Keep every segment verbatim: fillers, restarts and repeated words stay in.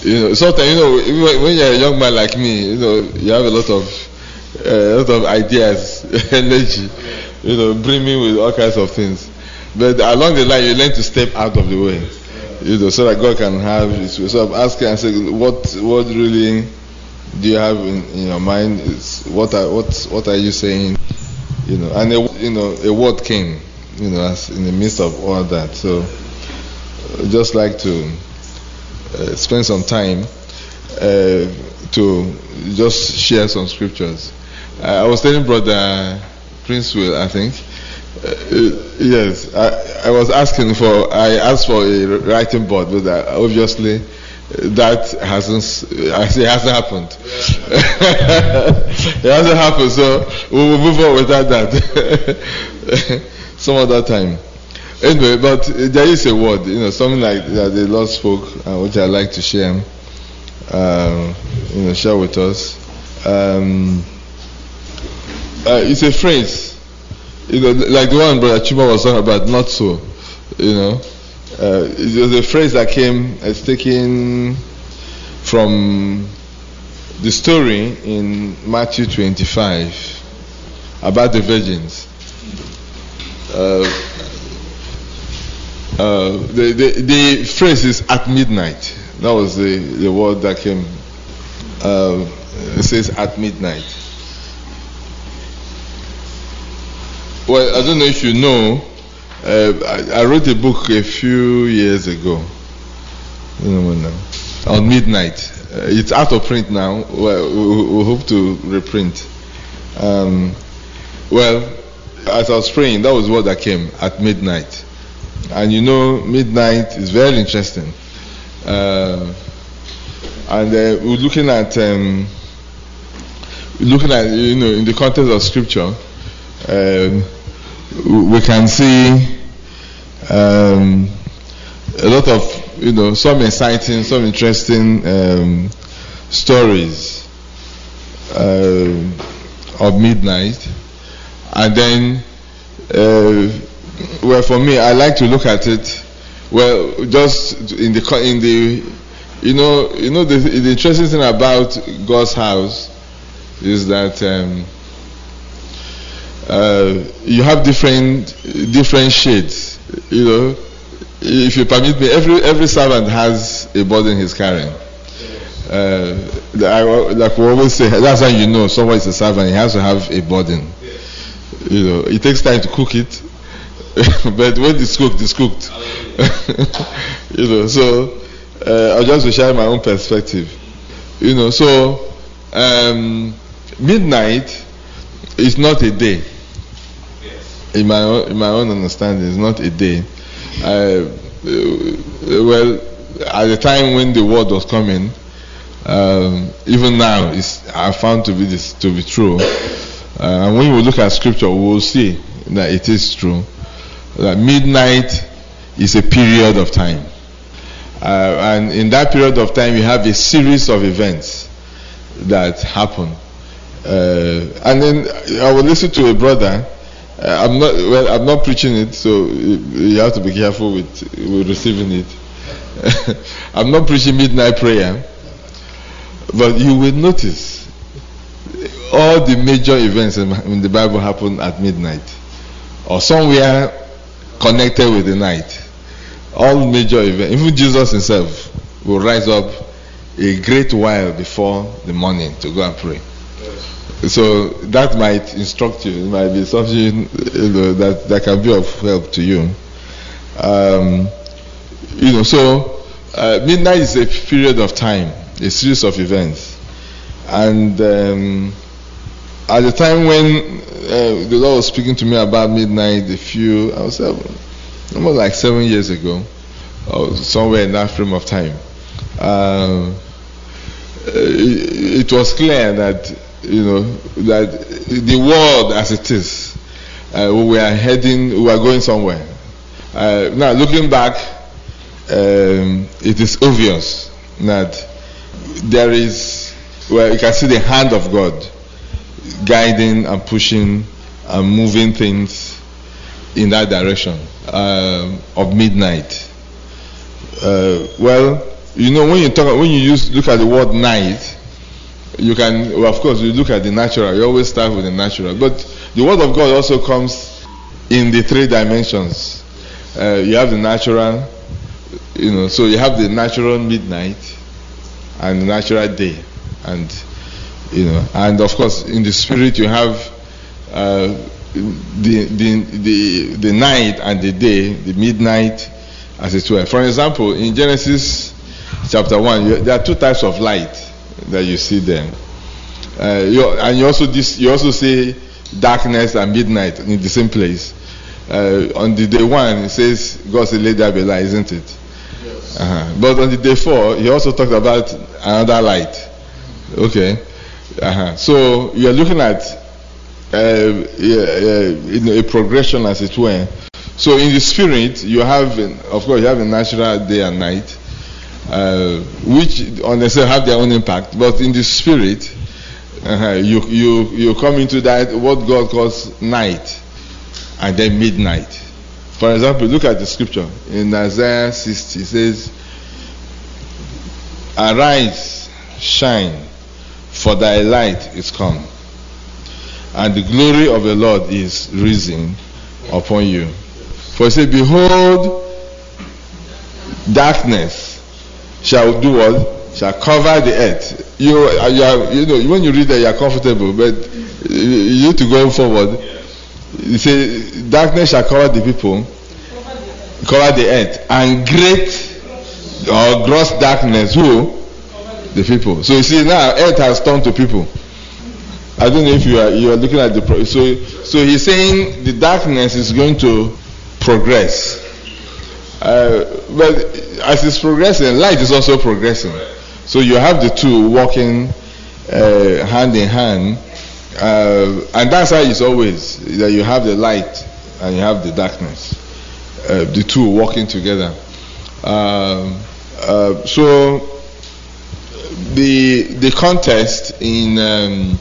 You know, sometimes, you know, when, when you're a young man like me, you know, you have a lot of uh, a lot of ideas, energy, you know, brimming with all kinds of things. But along the line, you learn to step out of the way, you know, so that God can have His way. So I'm asking and saying, what, what really do you have in, in your mind? Is what are what what are you saying? You know, and a, you know, a word came, you know, as in the midst of all that. So, I'd just like to uh, spend some time uh, to just share some scriptures. Uh, I was telling Brother Prince Will, I think. Uh, yes, I, I was asking for. I asked for a writing board, but uh, obviously uh, that hasn't. I say hasn't happened. It hasn't happened, so we will move on without that some other time. Anyway, but there is a word, you know, something like that the Lord spoke, uh, which I'd like to share. Uh, you know, share with us. Um, uh, it's a phrase. You know, like the one Brother Chuma was talking about, not so, you know. Uh, it was a phrase that came, it's taken from the story in Matthew twenty-five about the virgins. Uh, uh, the, the, the phrase is at midnight. That was the, the word that came. Uh, it says at midnight. Well, I don't know if you know, uh, I, I wrote a book a few years ago, I don't know now, on midnight. Uh, it's out of print now. Well, we, we hope to reprint. Um, well, as I was praying, that was what that came, at midnight. And you know, midnight is very interesting. Uh, and uh, we're looking at, um, looking at, you know, in the context of scripture, Um, we can see um, a lot of, you know, some exciting, some interesting um, stories uh, of midnight, and then, uh, well, for me, I like to look at it, well, just in the in the, you know, you know, the, the interesting thing about God's house is that. Um, Uh, you have different different shades, you know. If you permit me, every every servant has a burden he's carrying. Uh, I, like we always say, that's how you know someone is a servant. He has to have a burden. You know, it takes time to cook it, but when it's cooked, it's cooked. You know, so uh, I'll just share my own perspective. You know, so um, midnight is not a day. In my own, in my own understanding, it's not a day. Uh, well, at the time when the word was coming, um, even now, it's, I found to be this, to be true. Uh, and when we look at scripture, we will see that it is true. That midnight is a period of time, uh, and in that period of time, you have a series of events that happen. Uh, and then I will listen to a brother. Uh, I'm not well. I'm not preaching it, so you have to be careful with, with receiving it. I'm not preaching midnight prayer, but you will notice all the major events in, in the Bible happen at midnight, or somewhere connected with the night. All major events. Even Jesus himself will rise up a great while before the morning to go and pray. So that might instruct you. It might be something, you know, that, that can be of help to you. Um, you know, so uh, midnight is a period of time, a series of events, and um, at the time when uh, the Lord was speaking to me about midnight, a few, I was uh, almost like seven years ago, or somewhere in that frame of time. Uh, it, it was clear that. You know, that the world as it is, uh, we are heading, we are going somewhere. Uh, now, looking back, um, it is obvious that there is, well, you can see the hand of God guiding and pushing and moving things in that direction uh, of midnight. Uh, well, you know, when you talk, when you use look at the word night, you can, well, of course, you look at the natural. You always start with the natural, but the word of God also comes in the three dimensions. Uh, you have the natural, you know, so you have the natural midnight and the natural day, and you know, and of course, in the spirit you have uh, the, the the the night and the day, the midnight, as it were. For example, in Genesis chapter one, you, there are two types of light that you see there, uh, you, and you also this, you also see darkness and midnight in the same place. Uh, on the day one, it says God said, "Let there be light," isn't it? Yes. Uh-huh. But on the day four, he also talked about another light. Okay, uh-huh. So you are looking at uh, yeah, yeah, a progression, as it were. So in the spirit, you have, of course, you have a natural day and night. Uh, which on themselves have their own impact, but in the spirit, uh, you you you come into that what God calls night, and then midnight. For example, look at the scripture in Isaiah sixty. It says, "Arise, shine, for thy light is come, and the glory of the Lord is risen upon you." For it says, "Behold, darkness shall do what? Shall cover the earth." You, you, are, you know, when you read that, you are comfortable, but you need to go forward. You say, "Darkness shall cover the people, cover the earth, and great or gross darkness, who? The people." So you see, now earth has turned to people. I don't know if you are you are looking at the pro- so so he's saying the darkness is going to progress. Uh, but as it's progressing, light is also progressing. So you have the two working uh, hand in hand, uh, and that's how it's always, that you have the light and you have the darkness, uh, the two working together. Uh, uh, so the the context in um,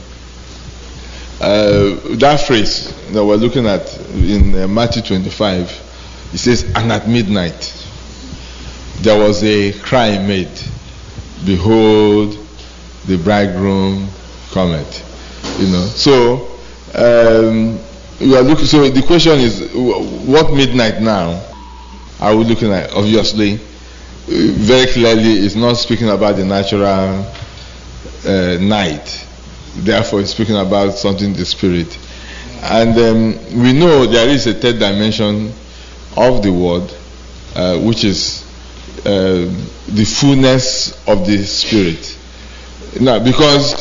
uh, that phrase that we're looking at in uh, Matthew twenty-five. It says, "And at midnight there was a cry made, behold, the bridegroom cometh." You know. So um, we are looking. So the question is, what midnight now are we looking at? Obviously, very clearly, it's not speaking about the natural uh, night. Therefore, it's speaking about something in the spirit. And um, we know there is a third dimension of the word, uh, which is uh, the fullness of the spirit. Now, because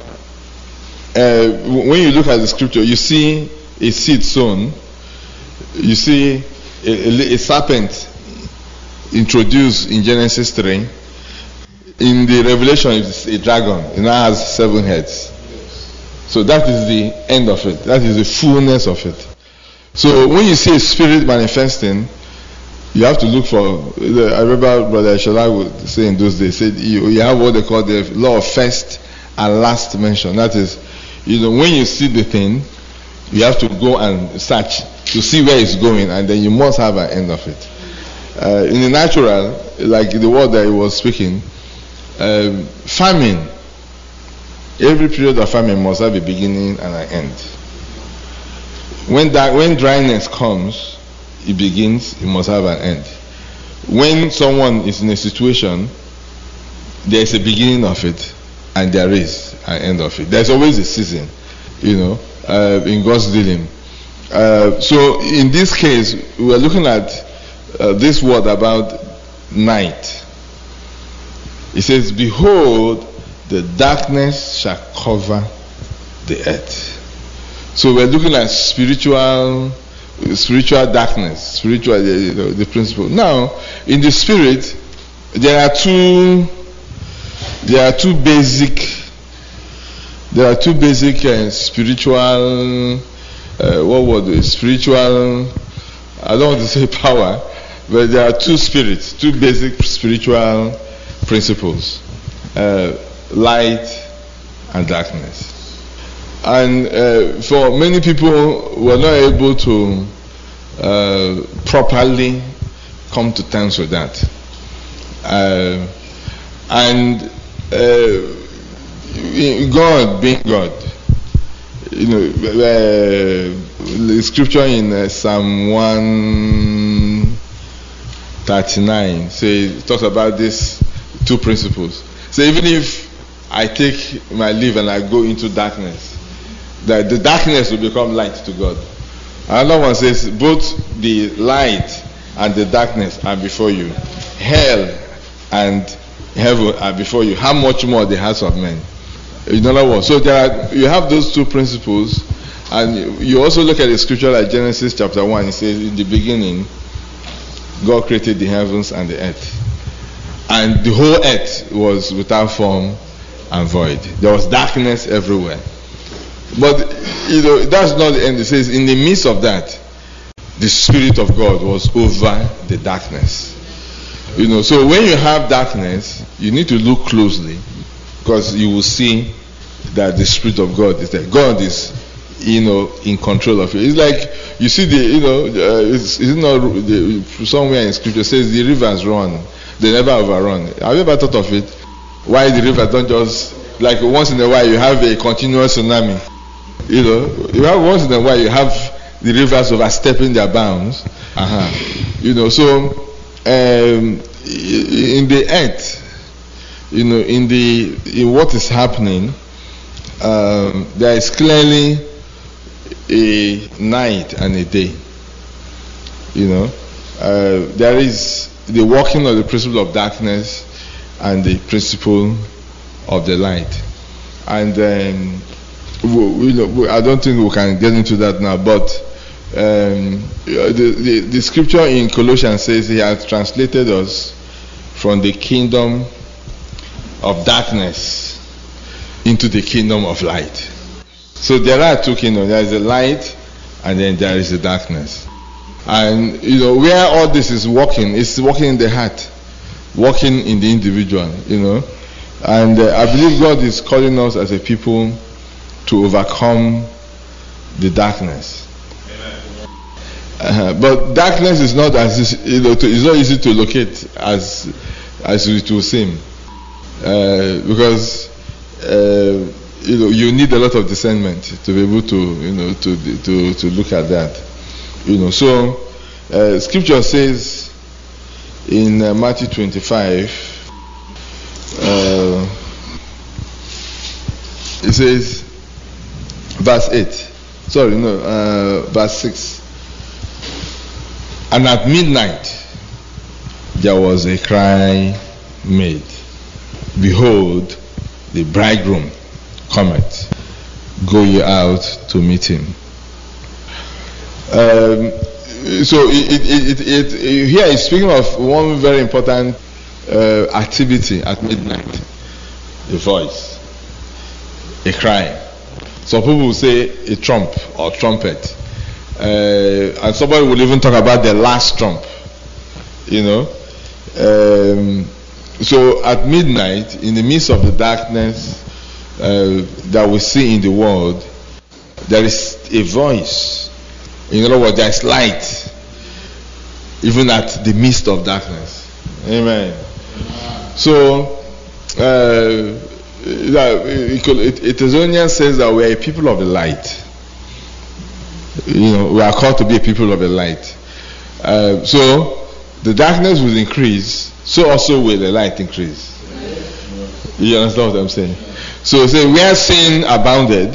uh, when you look at the scripture, you see a seed sown, you see a, a, a serpent introduced in Genesis three. In the Revelation, it's a dragon. It now has seven heads. So that is the end of it. That is the fullness of it. So when you see a spirit manifesting, you have to look for, I remember Brother Shola would say in those days, said you, you have what they call the law of first and last mention. That is, you know, when you see the thing, you have to go and search to see where it's going, and then you must have an end of it. Uh, in the natural, like the word that he was speaking, um, famine, every period of famine must have a beginning and an end. When that, when dryness comes, it begins, it must have an end. When someone is in a situation, there is a beginning of it, and there is an end of it. There's always a season, you know, uh, in God's dealing. Uh, so in this case, we are looking at uh, this word about night. It says, "Behold, the darkness shall cover the earth." So we're looking at spiritual, spiritual darkness, spiritual, you know, the principle. Now, in the spirit, there are two, there are two basic, there are two basic uh, spiritual, uh, what word? Spiritual. I don't want to say power, but there are two spirits, two basic spiritual principles: uh, light and darkness. And uh, for many people who are not able to uh, properly come to terms with that, uh, And uh, God being God, you know, uh, the scripture in uh, Psalm one thirty-nine says, it talks about these two principles. So even if I take my leave and I go into darkness, that the darkness will become light to God. Another one says, both the light and the darkness are before you. Hell and heaven are before you. How much more the hearts of men? In other words, so there are, you have those two principles, and you also look at the scripture like Genesis chapter one. It says, in the beginning, God created the heavens and the earth. And the whole earth was without form and void. There was darkness everywhere. But, you know, that's not the end. It says, in the midst of that, the Spirit of God was over the darkness. You know, so when you have darkness, you need to look closely, because you will see that the Spirit of God is there. God is, you know, in control of it. It's like, you see the, you know, uh, it's, it's not, the, somewhere in Scripture says the rivers run. They never overrun. Have you ever thought of it? Why the rivers don't just, like once in a while you have a continuous tsunami. You know, you have once in a while you have the rivers overstepping their bounds. Uh-huh. You know, so um, in the earth, you know, in the in what is happening, um, there is clearly a night and a day. You know, uh, there is the working of the principle of darkness and the principle of the light. And um, we, we, I don't think we can get into that now, but um, the, the, the scripture in Colossians says he has translated us from the kingdom of darkness into the kingdom of light. So there are two kingdoms. There is the light and then there is the darkness. And you know, where all this is working, it's working in the heart, working in the individual, you know. And uh, I believe God is calling us as a people to overcome the darkness. Uh, but darkness is not as you know, to, it's not easy to locate as as it will seem, uh, because uh, you know, you need a lot of discernment to be able to you know to to to look at that. You know, so uh, scripture says in uh, Matthew twenty-five, uh, it says, verse eight, sorry, no, uh, verse six. And at midnight there was a cry made, behold, the bridegroom cometh, go ye out to meet him. Um, so it, it, it, it, here is speaking of one very important uh, activity at midnight: a voice, a cry. Some people will say a trump or trumpet, uh, and somebody will even talk about the last trump. You know, um, so at midnight, in the midst of the darkness uh, that we see in the world, there is a voice. In other words, there is light even at the midst of darkness. Amen. So, uh, Thessalonians says that we are a people of the light. You know, we are called to be a people of the light. Uh, so, the darkness will increase, so also will the light increase. You understand what I'm saying? So, say, where sin abounded,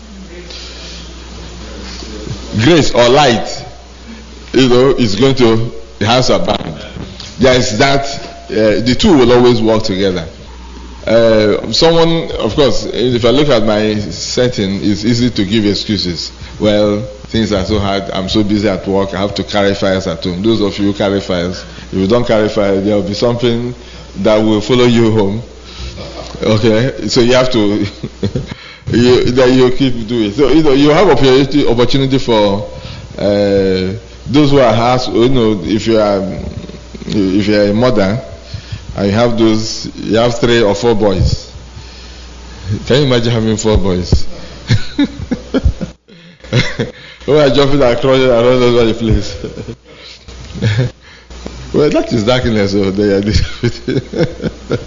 grace or light, you know, is going to have abound. There is that, uh, the two will always work together. Uh, someone, of course, if I look at my setting, it's easy to give excuses. Well, things are so hard, I'm so busy at work, I have to carry files at home. Those of you who carry files, if you don't carry files, there will be something that will follow you home. Okay, so you have to you, that you keep doing. So you know you have opportunity opportunity for uh, those who are house. You know, if you are if you are a mother and you have those, you have three or four boys. Can you imagine having four boys? Who are jumping and crawling around all over the place? Well, that is darkness. So they are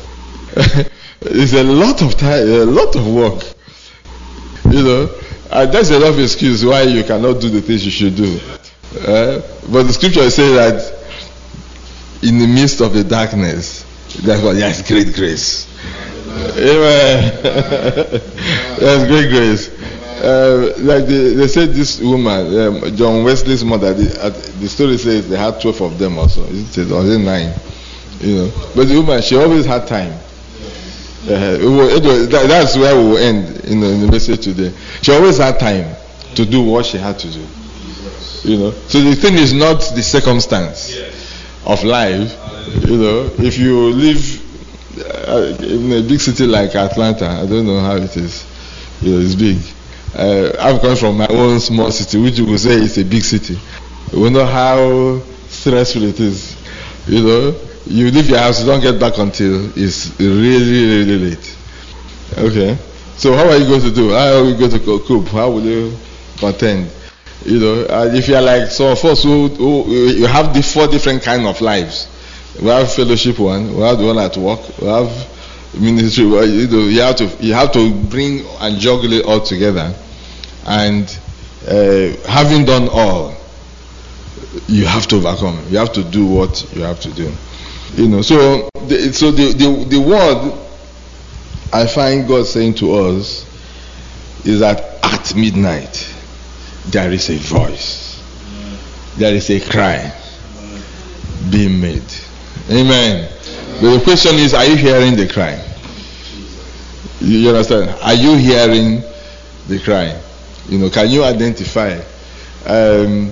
It's a lot of time, a lot of work. You know, and that's enough excuse why you cannot do the things you should do. Uh, but the scripture says that in the midst of the darkness, that's what, yes, great grace. Amen. That's great grace. Uh, like they, they said, this woman, um, John Wesley's mother, the, uh, the story says they had twelve of them also. It says, or nine. You know, but the woman, she always had time. Uh, it will, it will, that, that's where we will end in the, in the message today. She always had time to do what she had to do. You know, so the thing is not the circumstance of life. You know, if you live uh, in a big city like Atlanta, I don't know how it is. You know, it's big. Uh, I've come from my own small city, which you would say is a big city. We know how stressful it is. You know, you leave your house, you don't get back until it's really, really late. Okay. So how are you going to do? How are you going to cope? How will you contend? You know, uh, if you are like some of us who, who you have the four different kind of lives. We have fellowship one, we have the one at work, we have ministry. You know, you have to you have to bring and juggle it all together, and uh, having done all, you have to overcome. You have to do what you have to do. You know, so the, so the, the the word I find God saying to us is that at midnight there is a voice, there is a cry being made. Amen. But the question is, are you hearing the cry? You, you understand? Are you hearing the cry? You know, can you identify? Um,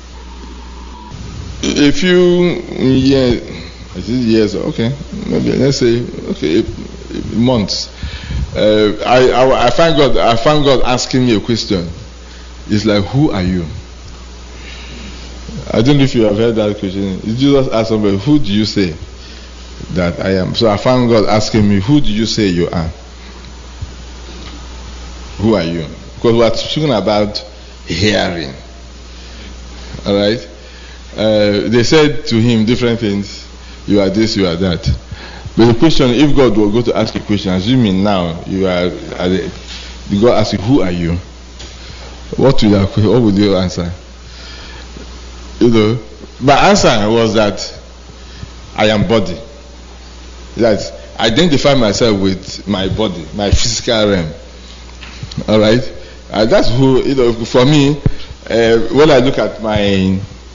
a few years, years, okay, maybe let's say, okay, months. Uh, I, I I find God I find God asking me a question. It's like, who are you? I don't know if you have heard that question. Jesus asked somebody, who do you say that I am? So I found God asking me, who do you say you are? Who are you? Because we're talking about hearing. Alright? Uh, they said to him different things. You are this, you are that. But the question, if God were going to ask you a question, assuming now you are, are God asks you, who are you? What would you, what would you answer? You know, my answer was that I am body. That I identify myself with my body, my physical realm. All right, and that's who, you know. For me, uh, when I look at my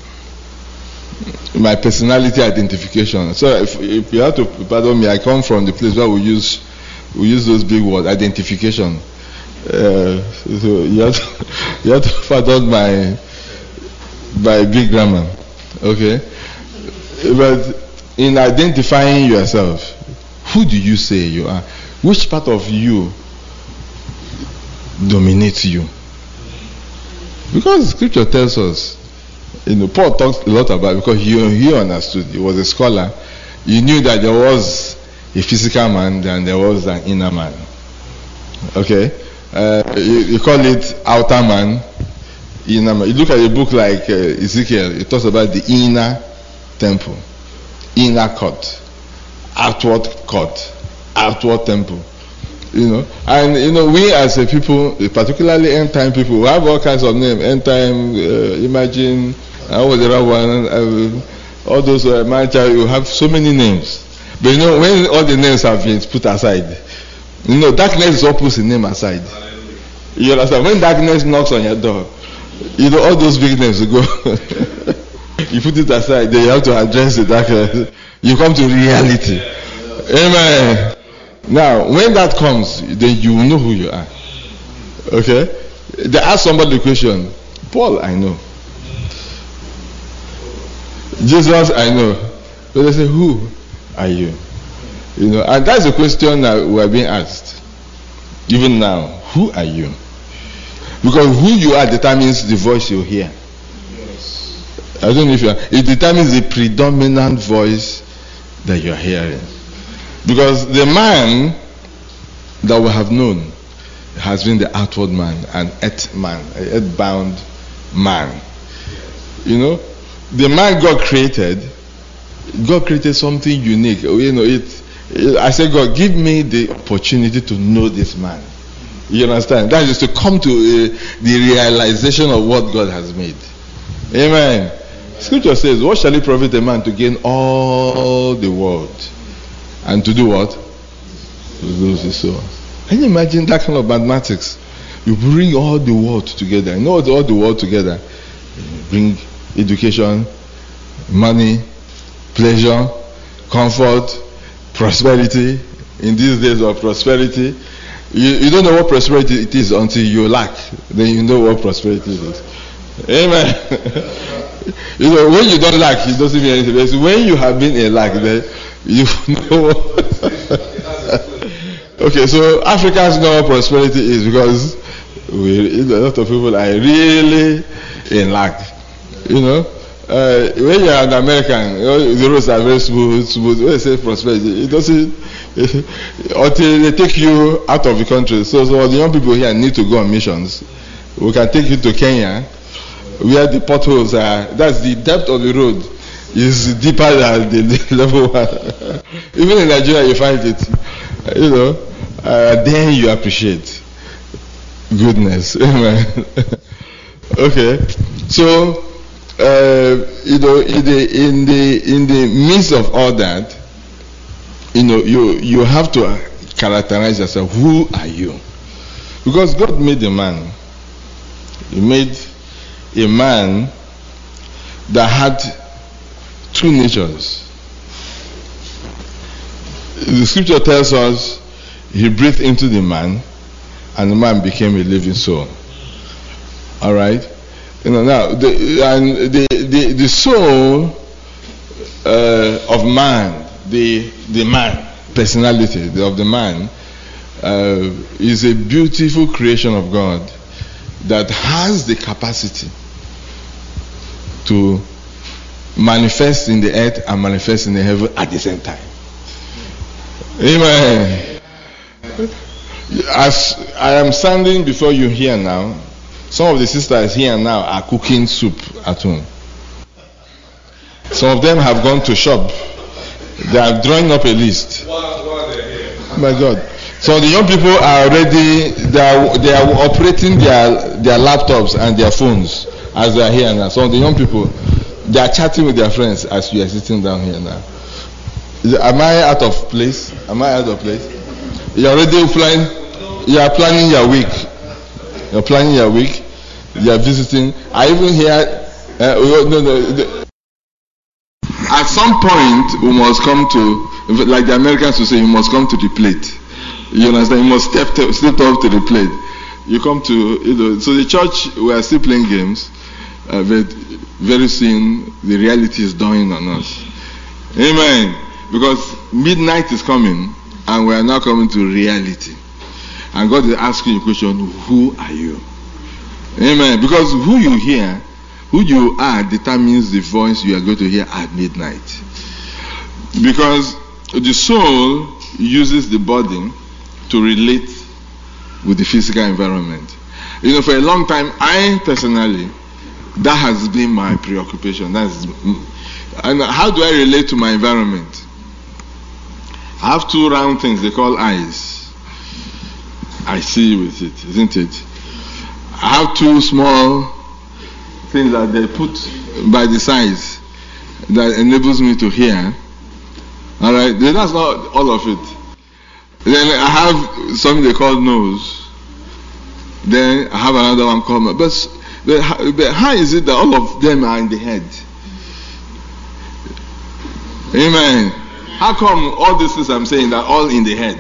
my personality identification. So if, if you have to pardon me, I come from the place where we use we use those big words, identification. Uh, so you have to, you have to pardon my. By big grammar, okay? But in identifying yourself, who do you say you are? Which part of you dominates you? Because scripture tells us, you know, Paul talks a lot about it because he, he understood, he was a scholar, he knew that there was a physical man and there was an inner man. Okay? Uh, you, you call it outer man. Inner man. You look at a book like uh, Ezekiel, it talks about the inner temple, inner court, outward court, outward temple. You know, and you know, we as a people, particularly end time people, we have all kinds of names. End time, uh, imagine, uh, what the other one, uh, all those uh, man child, you have so many names. But you know, when all the names have been put aside, you know, darkness is all puts the name aside. You understand? When darkness knocks on your door, you know, all those big names go. You put it aside, then you have to address the darkness. You come to reality. Amen. Now, when that comes, then you will know who you are. Okay? They ask somebody the question, Paul, I know. Jesus, I know. But they say, who are you? You know, and that's the question that we are being asked. Even now, who are you? Because who you are determines the voice you hear. Yes. I don't know if you are. It determines the predominant voice that you are hearing. Because the man that we have known has been the outward man, an earth man, an earth-bound man. You know, the man God created, God created something unique. You know, it I said, God, give me the opportunity to know this man. You understand? That is to come to uh, the realization of what God has made. Amen. Scripture says, what shall it profit a man to gain all the world and to do what? To lose his soul. Can you imagine that kind of mathematics? You bring all the world together. You know all the world together? You bring education, money, pleasure, comfort, prosperity. In these days of prosperity, you, you don't know what prosperity it is until you lack. Then you know what prosperity is. Amen. You know, when you don't lack, it doesn't mean anything. But when you have been in lack, then you know. Okay, so Africans know what prosperity is because we, a lot of people are really in lack. You know, uh, when you are an American, you know, the roads are very smooth, smooth. When they say prosperity, it doesn't until they take you out of the country. So, so the young people here need to go on missions. We can take you to Kenya, where the potholes are. That's the depth of the road is deeper than the level one. Even in Nigeria, you find it. You know, uh, then you appreciate goodness. Amen. Okay, so uh, you know, in the in the in the midst of all that, you know, you you have to characterize yourself. Who are you? Because God made a man. He made a man that had two natures. The scripture tells us he breathed into the man and the man became a living soul. Alright? You know, now the and the the, the soul uh, of man, the the man, personality of the man uh, is a beautiful creation of God that has the capacity to manifest in the earth and manifest in the heaven at the same time. Amen. As I am standing before you here now, some of the sisters here now are cooking soup at home. Some of them have gone to shop. They are drawing up a list. Oh my God. So the young people are already, they are, they are operating their, their laptops and their phones as they are here now. So the young people, they are chatting with their friends as we are sitting down here now. It, am I out of place? Am I out of place? You are already planning, you are planning your week. You are planning your week. You are visiting. I even hear, uh, no, no, the, at some point we must come to, like the Americans will say, you must come to the plate. You understand? You must step, to, step up to the plate. You come to, you know, so the church, we are still playing games, uh, but very soon the reality is dawning on us. Amen. Because midnight is coming and we are now coming to reality. And God is asking you a question, who are you? Amen. Because who you hear, who you are determines the voice you are going to hear at midnight. Because the soul uses the body to relate with the physical environment. You know, for a long time, I personally, that has been my preoccupation. That's, and how do I relate to my environment? I have two round things they call eyes. I see with it, isn't it? I have two small things that they put by the sides that enables me to hear. Alright, that's not all of it. Then I have something they call nose. Then I have another one called mouth. But, but, but how is it that all of them are in the head? Amen. How come all these things I'm saying are all in the head?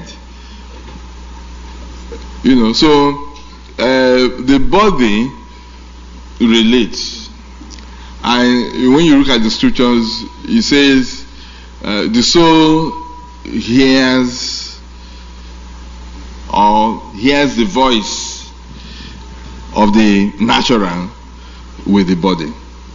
You know, so uh, the body relates. And when you look at the scriptures, it says uh, the soul hears or hears the voice of the natural with the body.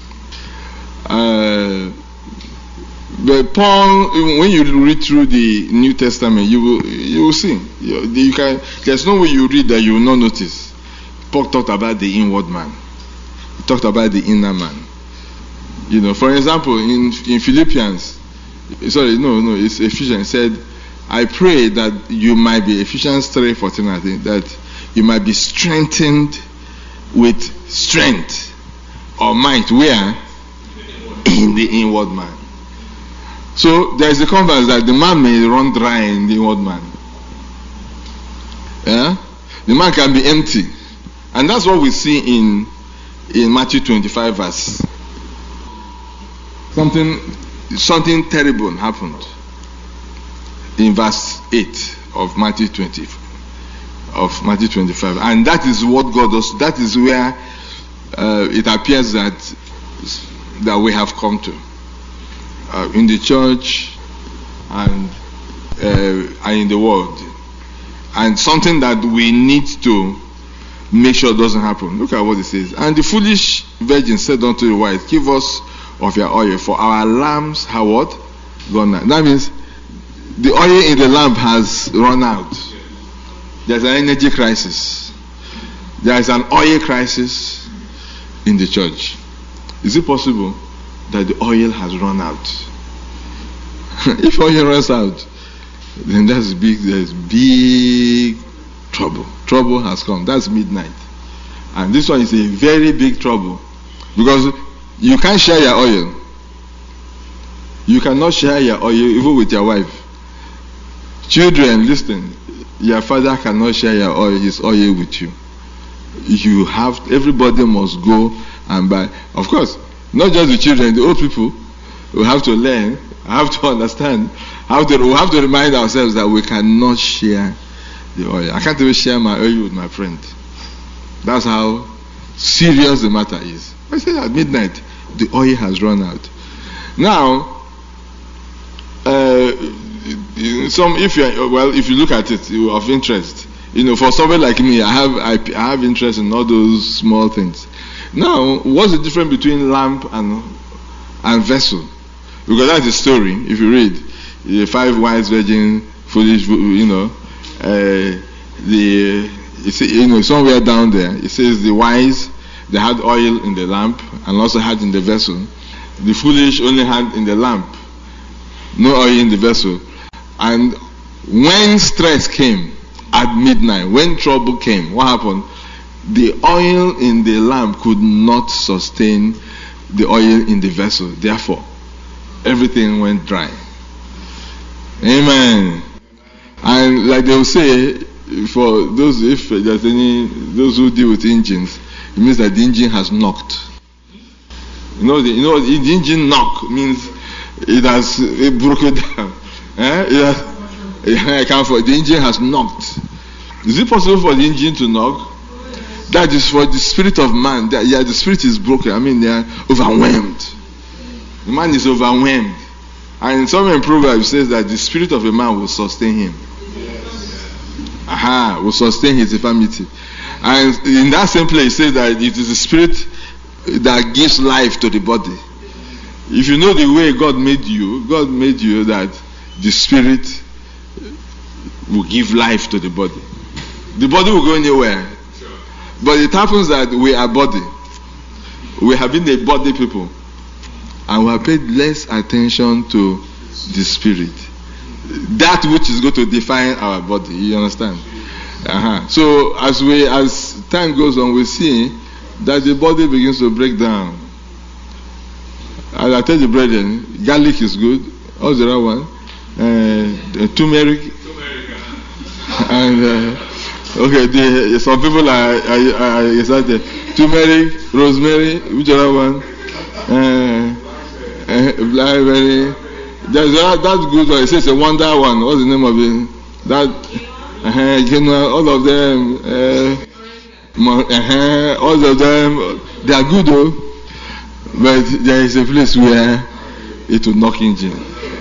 Uh, but Paul, when you read through the New Testament, you will you will see. You, you can. There's no way you read that you will not notice. Paul talked about the inward man. He talked about the inner man. You know, for example, in in Philippians, sorry, no, no, it's Ephesians said, I pray that you might be, Ephesians three fourteen, I think, that you might be strengthened with strength or might. Where? In the inward man. So there is a converse that the man may run dry in the inward man. Yeah? The man can be empty. And that's what we see in in Matthew twenty-five verse. Something something terrible happened in verse eight of Matthew twenty of Matthew twenty-five. And that is what God does. That is where uh, it appears that that we have come to. Uh, in the church and uh, and in the world. And something that we need to make sure doesn't happen. Look at what it says. And the foolish virgin said unto the wise, give us of your oil, for our lamps have what? Gone out. That means the oil in the lamp has run out. There's an energy crisis. There is an oil crisis in the church. Is it possible that the oil has run out? If oil runs out, then that's big. There's big trouble. Trouble has come. That's midnight, and this one is a very big trouble because you can't share your oil. You cannot share your oil even with your wife. Children, listen. Your father cannot share your oil, his oil with you. You have. Everybody must go and buy. Of course, not just the children. The old people will have to learn. Have to understand. Have to. We have to remind ourselves that we cannot share the oil. I can't even share my oil with my friend. That's how serious the matter is. I said at midnight, the oil has run out. Now, uh, some if you well, if you look at it, you are of interest. You know, for somebody like me, I have I, I have interest in all those small things. Now, what's the difference between lamp and and vessel? Because that's the story. If you read the five wise virgins, foolish, you know, uh, the it's, you know somewhere down there it says the wise they had oil in the lamp and also had in the vessel. The foolish only had in the lamp, no oil in the vessel. And when stress came at midnight, when trouble came, what happened? The oil in the lamp could not sustain the oil in the vessel. Therefore, everything went dry. Amen. And like they will say, for those if there's any those who deal with engines, it means that the engine has knocked. You know, the, you know, the engine knock means it has it broken down. Eh? It has, I can't for the engine has knocked. Is it possible for the engine to knock? That is for the spirit of man. That, yeah, the spirit is broken. I mean, they are overwhelmed. The man is overwhelmed. And somewhere in Proverbs says that the spirit of a man will sustain him. Aha, will sustain his infirmity. And in that same place, it says that it is the spirit that gives life to the body. If you know the way God made you, God made you that the spirit will give life to the body. The body will go anywhere. But it happens that we are body. We have been a body people. And we have paid less attention to the spirit. That which is going to define our body. You understand? Uh-huh. So as we as time goes on, we see that the body begins to break down. As I tell the brethren, garlic is good. What's the other one? Uh, turmeric. And uh, okay, the, some people are, are, are excited. Turmeric, rosemary, which other one? Uh, uh, blackberry. There's that, that's good one. It says a wonder one. What's the name of it? That, uh, you know, all of them, uh, uh, all of them, they are good though. But there is a place where it will knock engine.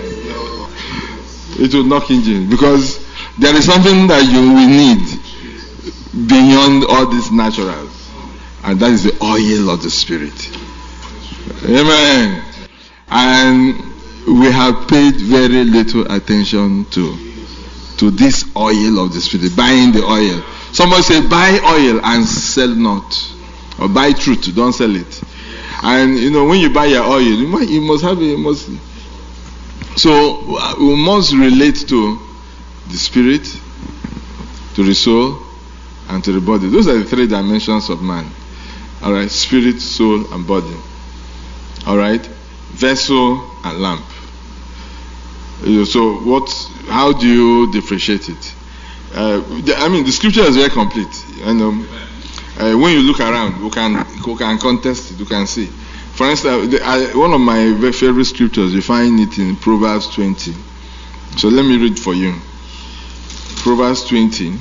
It will knock engine because there is something that you will need beyond all these naturals, and that is the oil of the Spirit. Amen. And we have paid very little attention to to this oil of the Spirit, buying the oil. Somebody say, buy oil and sell not, or buy truth, don't sell it. And you know, when you buy your oil, you, might, you must have a, you must. So we must relate to the spirit, to the soul, and to the body. Those are the three dimensions of man. All right, spirit, soul, and body. All right, vessel and lamp. So, what? How do you differentiate it? Uh, the, I mean, the scripture is very complete. And um, uh, when you look around, you can you can contest it. You can see. For instance, the, I, one of my very favorite scriptures, you find it in Proverbs twenty. So let me read for you. Proverbs twenty.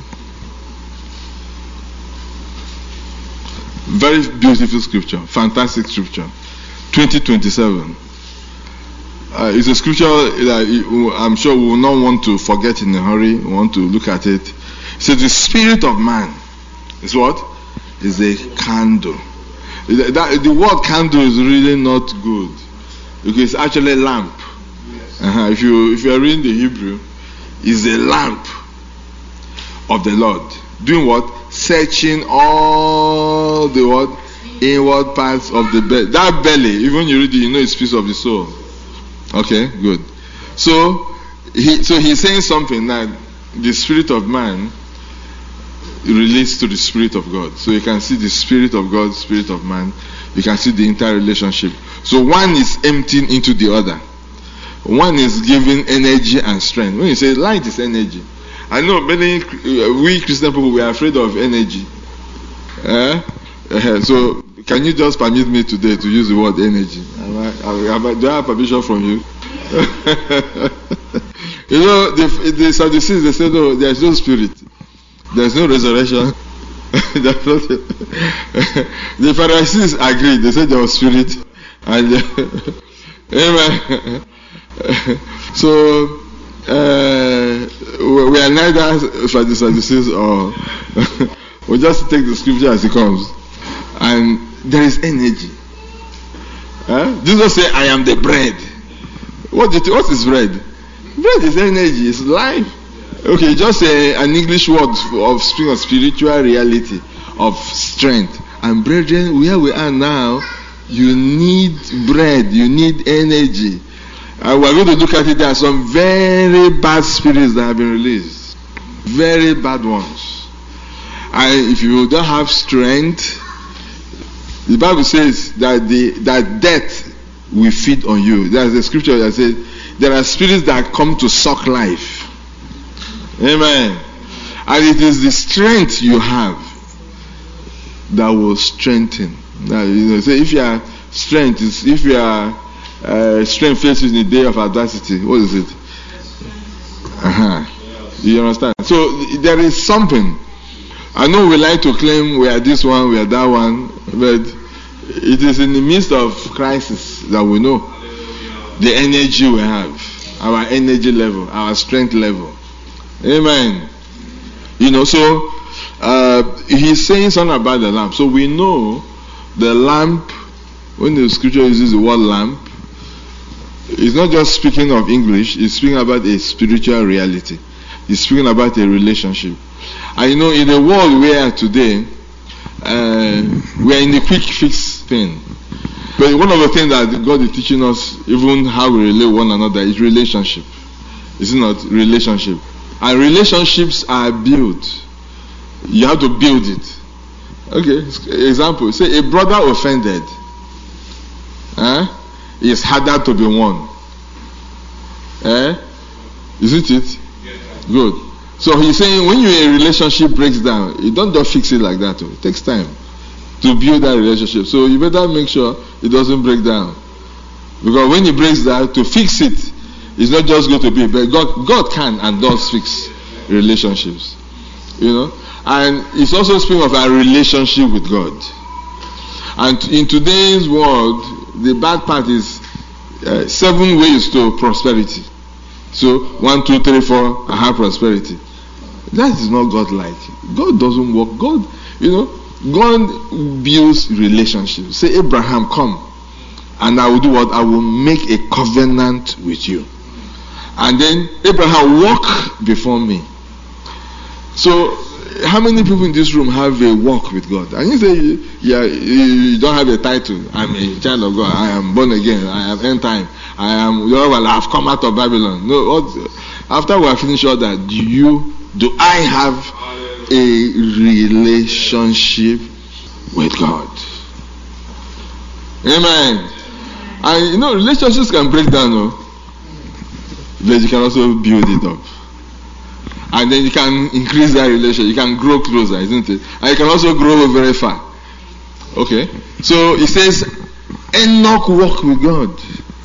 Very beautiful scripture, fantastic scripture. twenty twenty-seven. Uh, it's a scripture that I'm sure we will not want to forget in a hurry. We want to look at it. It says, the spirit of man is what? Is a candle. That, the word candle is really not good, because it's actually a lamp. Uh-huh. If you if you are reading the Hebrew, is a lamp of the Lord. Doing what? Searching all the what? Inward parts of the belly. That belly, even you read it, you know it's piece of the soul. Okay, good. So he so he's saying something that the spirit of man relates to the spirit of God. So you can see the spirit of God, spirit of man. You can see the entire relationship. So one is emptying into the other. One is giving energy and strength. When you say light is energy, I know many we Christian people, we are afraid of energy. Uh, uh, so can you just permit me today to use the word energy? Am I, am I, do I have permission from you? You know, the, the Sadducees, they said, no, there is no spirit. There is no resurrection. The Pharisees agreed. They said there was spirit. And amen. So uh, we are neither for the Sadducees or we just take the scripture as it comes. And there is energy. Huh? Jesus said, I am the bread. What, did, what is bread? Bread is energy, it's life. Okay, just a, an English word of speaking of spiritual reality, of strength. And brethren, where we are now, you need bread, you need energy. And we're going to look at it. There are some very bad spirits that have been released. Very bad ones. And if you don't have strength, the Bible says that the that death will feed on you. There's a scripture that says there are spirits that come to suck life. Amen. And it is the strength you have that will strengthen. Now, you know, say if your strength is if your uh, strength faces in the day of adversity, what is it? Uh-huh. You understand? So there is something. I know we like to claim we are this one, we are that one, but it is in the midst of crisis that we know the energy we have, our energy level, our strength level. Amen. You know, so uh, he's saying something about the lamp. So we know the lamp, when the scripture uses the word lamp, it's not just speaking of English, it's speaking about a spiritual reality. It's speaking about a relationship. And you know, in a world where today uh, we are in the quick fix thing, but one of the things that God is teaching us, even how we relate one another, is relationship. It's not relationship. And relationships are built. You have to build it. Okay, example, say a brother offended, eh, is harder to be won. Eh? Isn't it? Good. So he's saying when your relationship breaks down, you don't just fix it like that. It takes time to build that relationship. So you better make sure it doesn't break down. Because when it breaks down, to fix it, it's not just going to be, but God, God can and does fix relationships. You know? And it's also speaking of our relationship with God. And in today's world, the bad part is uh, seven ways to prosperity. So, one, two, three, four, I have prosperity. That is not God-like. God doesn't work. God, you know, God builds relationships. Say, Abraham, come, and I will do what? I will make a covenant with you. And then, Abraham, walk before me. So, how many people in this room have a walk with God? And you say, yeah, you don't have a title. I'm a child of God. I am born again. I have end time. I am, I have come out of Babylon. No, what, After we have finished all that, do you, do I have a relationship with God? Amen. And you know, relationships can break down, no? But you can also build it up. And then you can increase that relationship. You can grow closer, isn't it? And you can also grow very far. Okay? So it says, Enoch walked with God.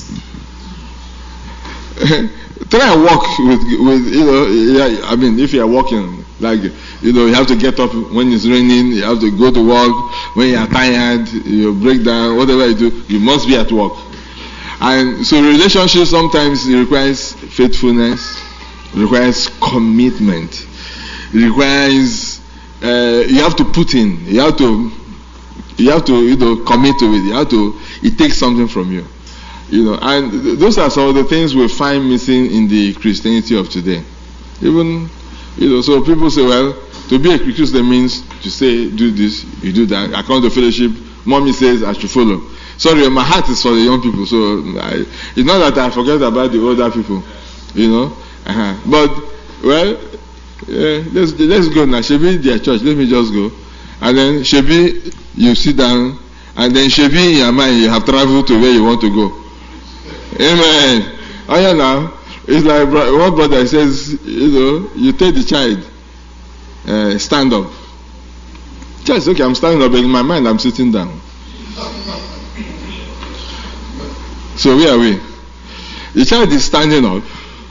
Try and walk with, with, you know, yeah, I mean, if you are walking, like, you know, you have to get up when it's raining, you have to go to work, when you are tired, you break down, whatever you do, you must be at work. And so relationship sometimes requires faithfulness, requires commitment, requires, uh, you have to put in, you have to, you have to, you know, commit to it, you have to, it takes something from you. You know, and those are some of the things we find missing in the Christianity of today. Even, you know, so people say, well, to be a Christian means to say, do this, you do that. I come to fellowship, mommy says I should follow. Sorry, my heart is for the young people, so I, it's not that I forget about the older people, you know. Uh-huh. But, well, yeah, let's, let's go now. Shebi, their church, let me just go. And then, Shebi, you sit down, and then Shebi, in your mind, you have traveled to where you want to go. Amen. Oh yeah, now it's like one brother says, you know, you take the child, uh, stand up. Child says, okay, I'm standing up, but in my mind, I'm sitting down. So where are we? The child is standing up.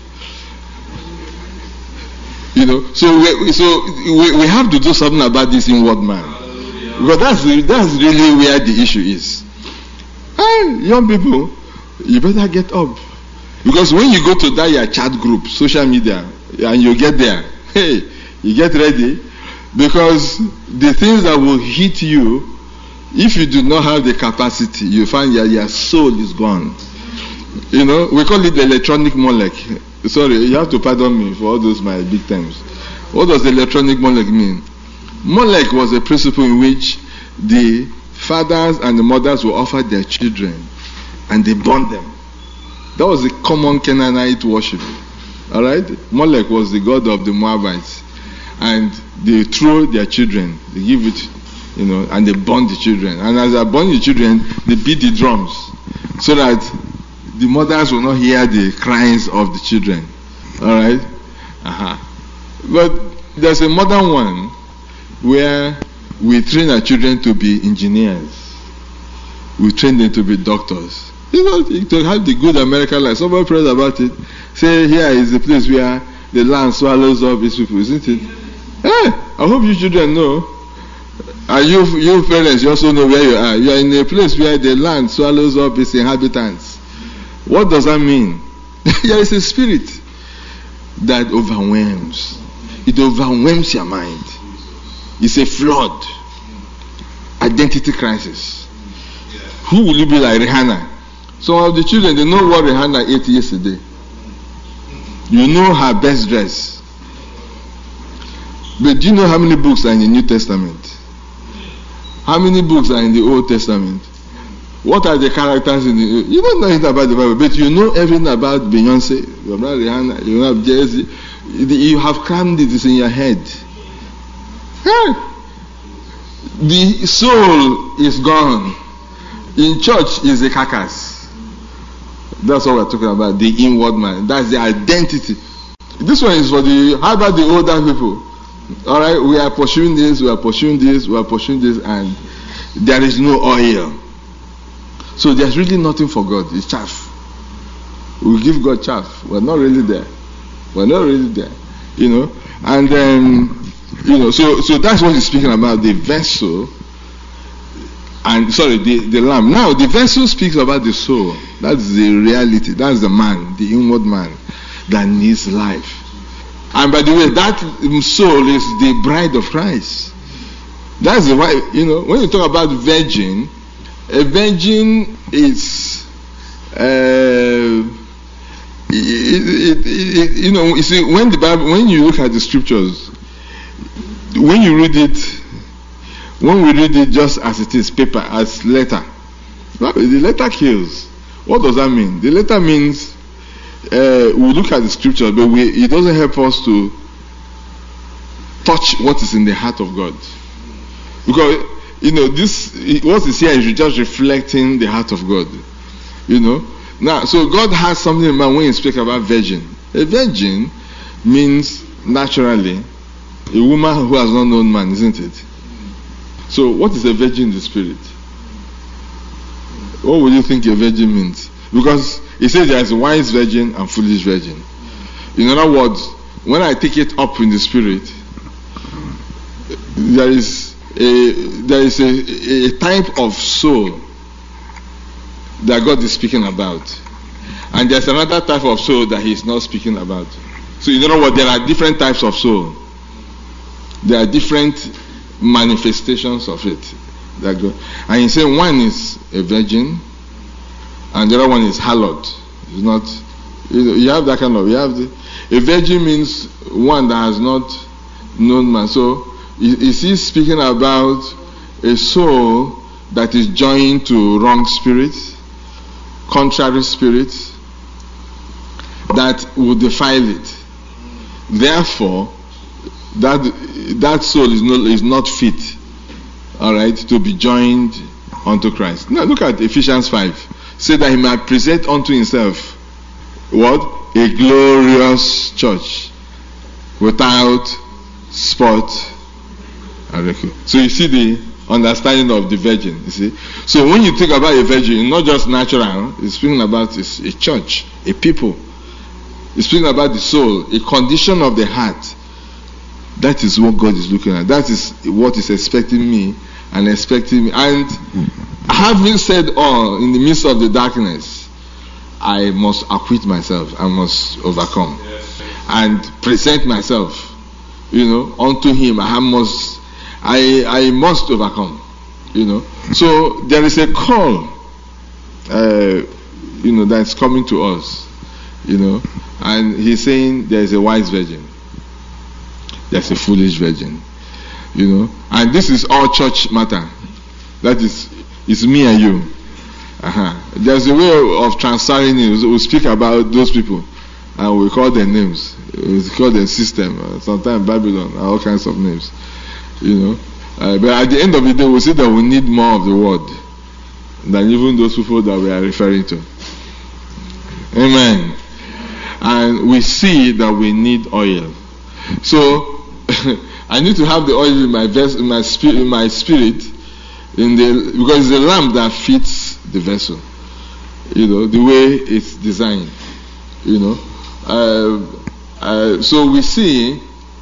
You know, so we, so we, we have to do something about this inward man, because that's that's really where the issue is. And young people, you better get up, because when you go to that your chat group, social media, and you get there, hey, you get ready, because the things that will hit you, if you do not have the capacity, you find your, your soul is gone. You know, we call it the electronic molek. Sorry, you have to pardon me for all those my big terms. What does the electronic molek mean? Molek was a principle in which the fathers and the mothers will offer their children and they burn them. That was the common Canaanite worship. Alright? Molech was the god of the Moabites. And they throw their children, they give it, you know, and they burn the children. And as they burn the children, they beat the drums so that the mothers will not hear the cries of the children. Alright? Uh-huh. But there's a modern one where we train our children to be engineers. We train them to be doctors. You know, to have the good American life. Somebody prayed about it. Say, here is the place where the land swallows up its people, isn't it? Hey, I hope you children know. And you, you parents, you also know where you are. You are in a place where the land swallows up its inhabitants. What does that mean? There is a spirit that overwhelms. It overwhelms your mind. It's a flood. Identity crisis. Who will you be like Rihanna? Some of the children, they know what Rihanna ate yesterday. You know her best dress. But do you know how many books are in the New Testament? How many books are in the Old Testament? What are the characters in the... You don't know anything about the Bible, but you know everything about Beyonce, you know Rihanna, you know Jay-Z. You have crammed it, it's in your head. Hey. The soul is gone. In church is a carcass. That's what we're talking about, the inward man. That's the identity. This one is for the, how about the older people? Alright, we are pursuing this, we are pursuing this, we are pursuing this, and there is no oil. So there's really nothing for God. It's chaff. We give God chaff. We're not really there. We're not really there. You know? And then, you know, so so that's what he's speaking about, the vessel. And sorry, the, the lamb. Now the vessel speaks about the soul. That's the reality. That's the man, the inward man that needs life. And by the way, that soul is the bride of Christ. That's the why, you know, when you talk about virgin, a virgin is uh, it, it, it, you know, you see, when the Bible, when you look at the scriptures, when you read it, when we read it just as it is, paper, as letter, the letter kills. What does that mean? The letter means uh, we look at the scripture, but we, it doesn't help us to touch what is in the heart of God. Because, you know, this, what is here is just reflecting the heart of God. You know. Now, so God has something in mind when He speaks about virgin. A virgin means naturally a woman who has not known man, isn't it? So, what is a virgin in the spirit? What would you think a virgin means? Because it says there is a wise virgin and foolish virgin. In other words, when I take it up in the spirit, there is a there is a, a type of soul that God is speaking about, and there's another type of soul that He is not speaking about. So in other words, there are different types of soul. There are different manifestations of it that God, and He said one is a virgin, and the other one is harlot. It's not. You know, you have that kind of. You have the, a virgin means one that has not known man. So is He speaking about a soul that is joined to wrong spirits, contrary spirits that will defile it? Therefore, that that soul is not is not fit, all right, to be joined unto Christ. Now look at Ephesians five. Say that He might present unto Himself what? A glorious church without spot and wrinkle. So you see the understanding of the virgin, you see. So when you think about a virgin, not just natural, it's speaking about a church, a people. It's speaking about the soul, a condition of the heart. That is what God is looking at. That is what is expecting me and expecting me. And having said all, in the midst of the darkness, I must acquit myself. I must overcome. And present myself, you know, unto Him. I must I I must overcome. You know. So there is a call uh, you know, that's coming to us. You know. And He's saying there is a wise virgin. There's a foolish virgin. You know. And this is all church matter. That is it's me and you. Uh-huh. There's a way of transferring it. We speak about those people and we call their names. We call their system. Uh, sometimes Babylon, all kinds of names. You know. Uh, but at the end of the day, we see that we need more of the word than even those people that we are referring to. Amen. And we see that we need oil. So I need to have the oil in my vest, in my spirit, in my spirit, in the because it's the lamp that fits the vessel. You know, the way it's designed. You know. Uh, uh, so we see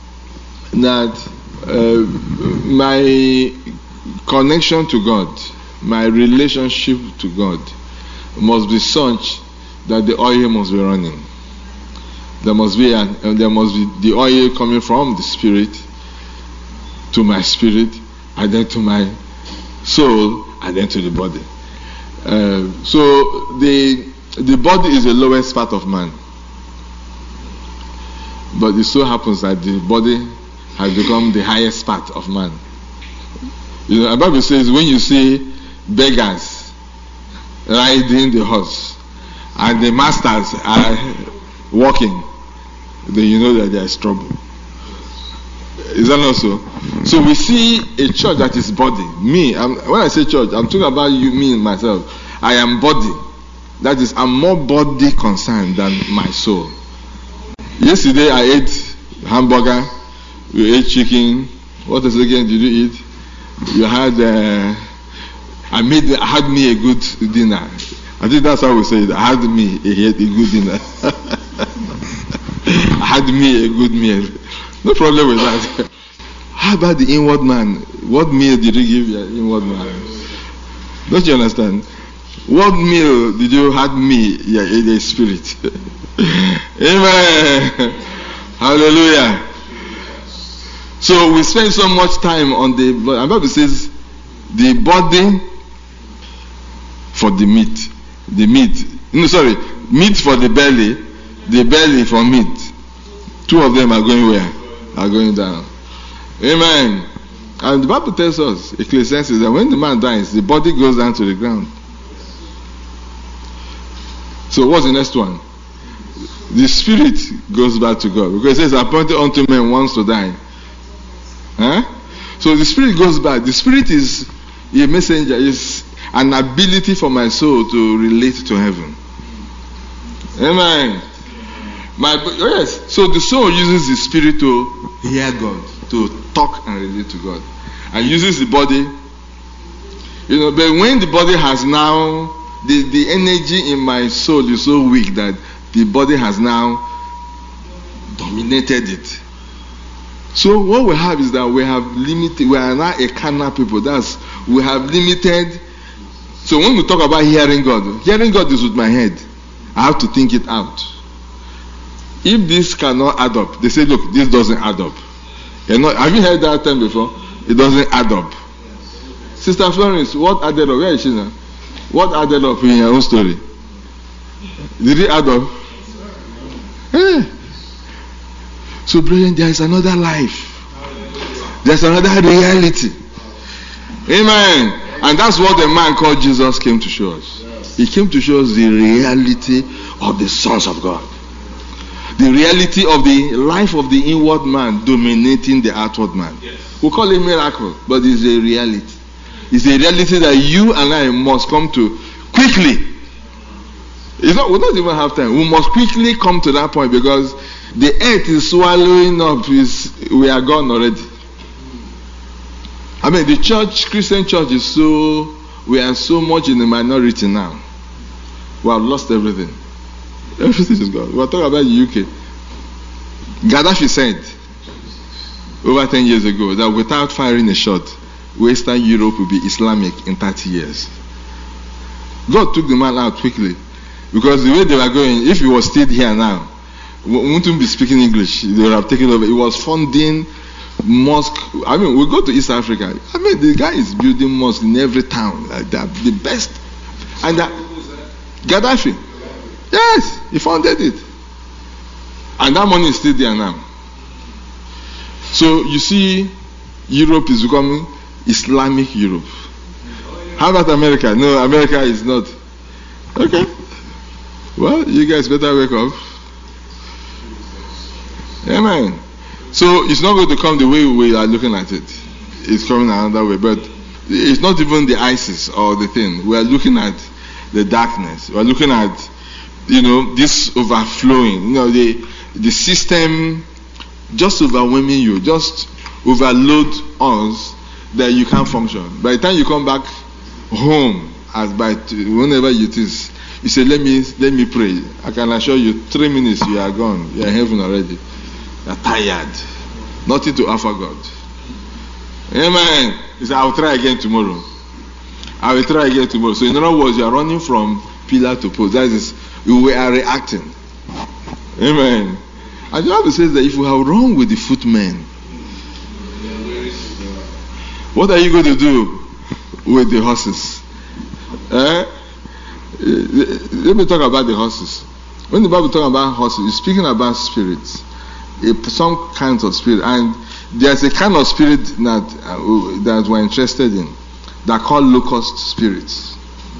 that uh, my connection to God, my relationship to God, must be such that the oil must be running. There must be an, uh, there must be the oil coming from the spirit to my spirit, and then to my soul, and then to the body. Uh, so the the body is the lowest part of man, but it so happens that the body has become the highest part of man. You know, the Bible says when you see beggars riding the horse and the masters are walking, then you know that there is trouble. Is that not so? So we see a church that is body. Me, I'm, when I say church, I'm talking about you, me, and myself. I am body. That is, I'm more body concerned than my soul. Yesterday I ate hamburger, you ate chicken. What else again did you eat? You had, uh, I made, I had me a good dinner. I think that's how we say it. I had me a, a good dinner. I had me a good meal. No problem with that. How about the inward man? What meal did you give your inward man? Don't you understand? What meal did you have me, your, your spirit? Amen. Hallelujah. So we spend so much time on the, the Bible says, the body for the meat. The meat. No, sorry. Meat for the belly. The belly for meat. Two of them are going where? Are going down. Amen. And the Bible tells us, Ecclesiastes, that when the man dies, the body goes down to the ground. So what's the next one? the spirit goes back to God, because it says, appointed unto men once to die. Huh? So the spirit goes back. The spirit is a messenger, is an ability for my soul to relate to heaven. Amen. My, oh yes. So the soul uses the spirit to hear God, to talk and relate to God, and uses the body. You know, but when the body has now, the, the energy in my soul is so weak that the body has now dominated it. So what we have is that we have limited, we are now a carnal people. That's, we have limited. So when we talk about hearing God, hearing God is with my head. I have to think it out. If this cannot add up, they say, look, this doesn't add up. You're not, have you heard that term before? It doesn't add up. Sister Florence, what added up? Where is she now? What added up in your own story? Did it add up? Yeah. So, brethren, there is another life. There's another reality. Amen. And that's what the man called Jesus came to show us. He came to show us the reality of the sons of God. The reality of the life of the inward man dominating the outward man. Yes. We call it miracle, but it's a reality. It's a reality that you and I must come to quickly. It's not, we don't even have time. We must quickly come to that point, because the earth is swallowing up. Is, we are gone already. I mean, the church, Christian church is so, we are so much in the minority now. We have lost everything. Everything is gone. We are talking about the U K. Gaddafi said over ten years ago that without firing a shot, Western Europe will be Islamic in thirty years. God took the man out quickly, because the way they were going, if he was still here now, we wouldn't be speaking English. They would have taken over. He was funding mosque. I mean, we go to East Africa. I mean, the guy is building mosque in every town. Like that, the best. And that, Gaddafi. Yes, he funded it. And that money is still there now. So you see, Europe is becoming Islamic Europe. How about America? No, America is not. Okay. Well, you guys better wake up. Amen. So it's not going to come the way we are looking at it. It's coming another way. But it's not even the ISIS or the thing. We are looking at the darkness. We are looking at, you know, this overflowing. You know, the the system just overwhelming you, just overload us that you can't function. By the time you come back home, as by whenever it is, you say, let me let me pray. I can assure you, three minutes you are gone. You are in heaven already. You are tired. Nothing to offer God. Amen. He said, I will try again tomorrow. I will try again tomorrow. So in other words, you are running from pillar to post. That is, we are reacting. Amen. And the Bible says that if we have run with the footmen, what are you going to do with the horses? Eh? Let me talk about the horses. When the Bible talks about horses, it's speaking about spirits, some kinds of spirit, and there's a kind of spirit that uh, that we're interested in, that are called locust spirits.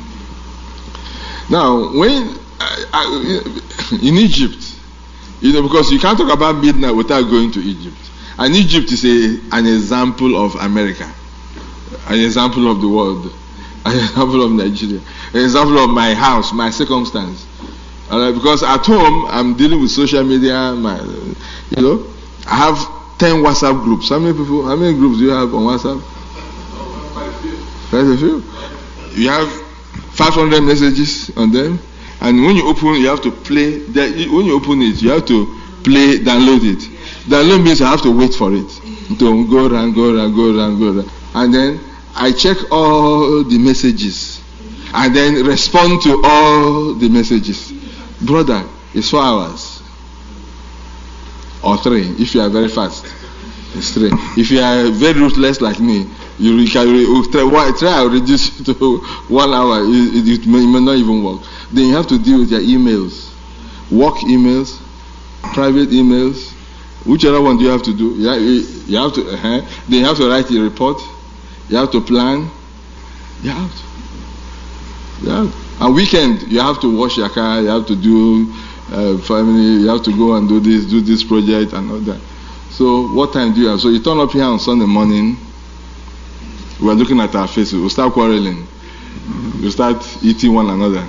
Now, when uh, uh, in Egypt, you know, because you can't talk about midnight without going to Egypt, and Egypt is a, an example of America, an example of the world, an example of Nigeria, an example of my house, my circumstance. Uh, because at home, I'm dealing with social media. My, you know, I have ten WhatsApp groups. How many people? How many groups do you have on WhatsApp? Quite a few. You have five hundred messages on them, and when you open, you have to play. The, when you open it, you have to play, download it. Download means I have to wait for it to go around, go around, go around, go around, and then I check all the messages, and then respond to all the messages. Brother, it's four hours or three if you are very fast. It's three. If you are very ruthless like me, you can try, try to reduce it to one hour. It, it, it, may, it may not even work. Then you have to deal with your emails, work emails, private emails. Which other one do you have to do? You have, you have to. Uh-huh. Then you have to write a report. You have to plan. You have to. You have to. On weekend, you have to wash your car, you have to do uh, family, you have to go and do this, do this project and all that. So what time do you have? So you turn up here on Sunday morning, we're looking at our faces, we'll start quarreling. We'll start eating one another.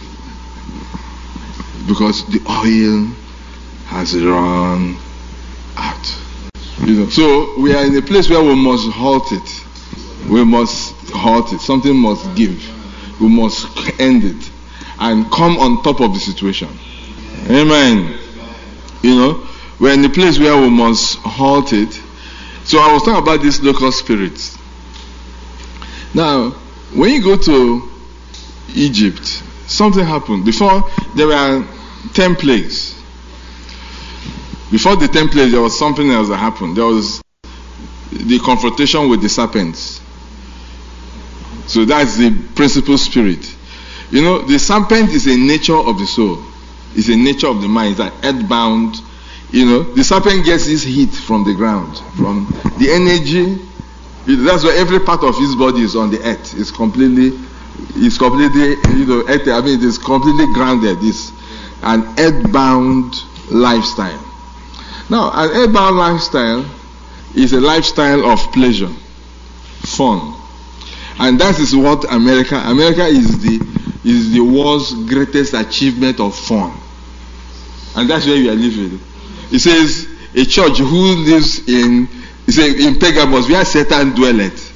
Because the oil has run out. You know, so we are in a place where we must halt it. We must halt it. Something must give. We must end it and come on top of the situation. Amen. You know, we're in a place where we must halt it. So I was talking about these local spirits. Now, when you go to Egypt, something happened. Before, there were ten plagues. Before the ten plagues, there was something else that happened. There was the confrontation with the serpents. So that's the principal spirit. You know, the serpent is a nature of the soul. It's a nature of the mind. It's an earthbound. You know, the serpent gets his heat from the ground, from the energy. That's why every part of his body is on the earth. It's completely, it's completely, you know, earth, I mean, it is completely grounded. It's an earthbound lifestyle. Now, an earthbound lifestyle is a lifestyle of pleasure, fun. And that is what America, America is the, is the world's greatest achievement of fun. And that's where we are living. It says, a church who lives in, it says, in Pergamos, where Satan dwelleth.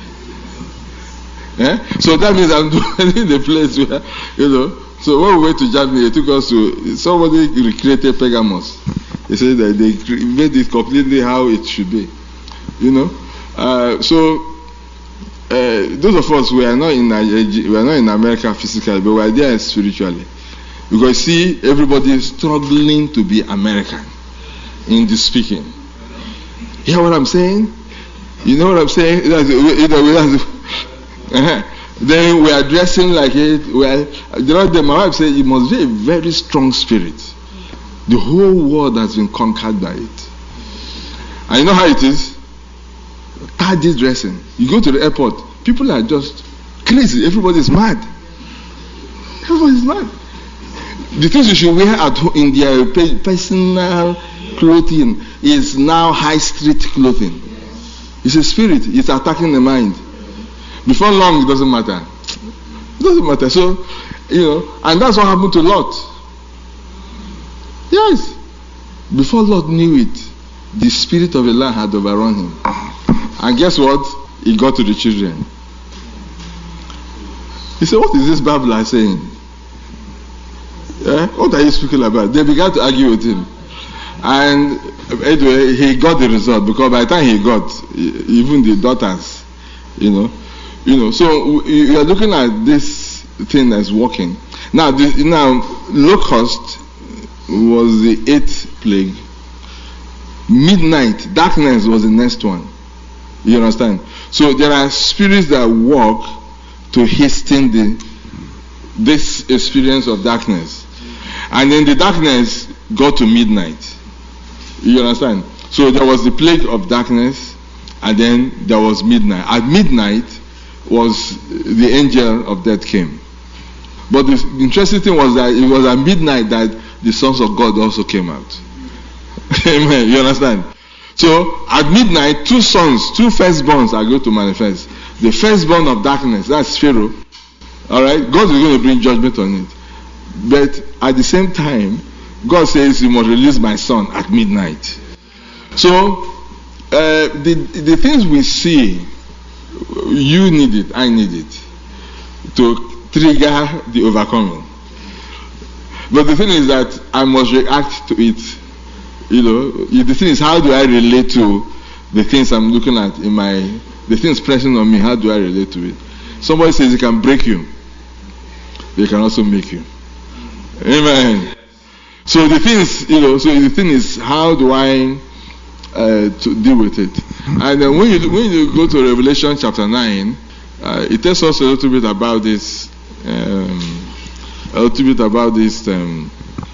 Eh? So that means I'm dwelling in a place where, you know, so when we went to Germany, they took us to, somebody recreated Pergamos. They said that they made it completely how it should be. You know? Uh, so, uh, those of us, we are not in we are not in America physically, but we are there spiritually. Because see, everybody is struggling to be American in the speaking. You hear what I'm saying? You know what I'm saying? You know, uh-huh. Then we are dressing like it. Well, the other day, my wife said, it must be a very strong spirit. The whole world has been conquered by it. And you know how it is? Tardy dressing. You go to the airport, people are just crazy. Everybody is mad. Everybody is mad. The things you should wear at home in their personal clothing is now high street clothing. It's a spirit. It's attacking the mind. Before long, it doesn't matter. It doesn't matter. So, you know, and that's what happened to Lot. Yes. Before Lot knew it, the spirit of Allah had overrun him. And guess what? He got to the children. He said, what is this Bible saying? Eh? What are you speaking about? They began to argue with him. And anyway, he got the result, because by the time he got, even the daughters, you know, you know, so you are looking at this thing that's working. Now, the, now, locust was the eighth plague. Midnight, darkness was the next one. You understand? So there are spirits that work to hasten the this experience of darkness. And then the darkness got to midnight. You understand? So there was the plague of darkness, and then there was midnight. At midnight was the angel of death came. But the interesting thing was that it was at midnight that the sons of God also came out. Amen. You understand? So at midnight, two sons, two firstborns are going to manifest. The firstborn of darkness, that's Pharaoh. Alright? God is going to bring judgment on it. But at the same time, God says, you must release my son at midnight. So, uh, the, the things we see, you need it, I need it, to trigger the overcoming. But the thing is that I must react to it. You know, the thing is, how do I relate to the things I'm looking at in my, the things pressing on me, how do I relate to it? Somebody says it can break you, they can also make you. Amen. So the thing is, you know, so the thing is, how do I uh, to deal with it? And then when you when you go to Revelation chapter nine, uh, it tells us a little bit about this, um, a little bit about this um,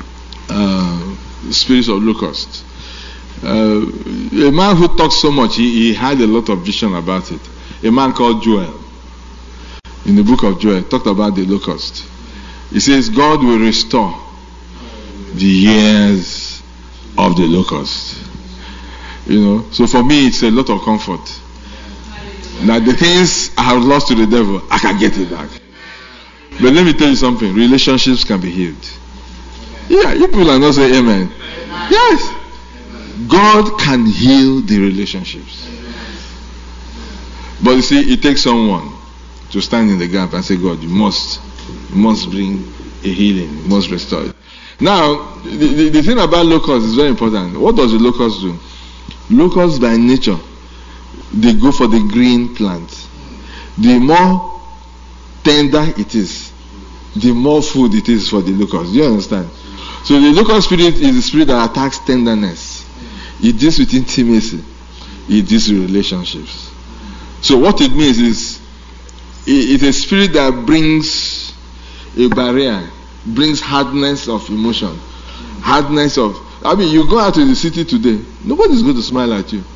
uh, spirits of locust. Uh, a man who talks so much, he, he had a lot of vision about it. A man called Joel, in the book of Joel, talked about the locust. He says God will restore the years of the locust. You know, so for me, it's a lot of comfort. Now, the things I have lost to the devil, I can get it back. But let me tell you something, relationships can be healed. Yeah, you people are not saying amen. Yes. God can heal the relationships. But you see, it takes someone to stand in the gap and say, God, you must, you must bring a healing, you must restore it. Now, the, the, the thing about locusts is very important. What does the locust do? Locusts by nature, they go for the green plant. The more tender it is, the more food it is for the locust. Do you understand? So the locust spirit is the spirit that attacks tenderness. It deals with intimacy. It deals with relationships. So what it means is, it's a spirit that brings a barrier, brings hardness of emotion, hardness of, I mean, you go out to the city today, nobody's going to smile at you.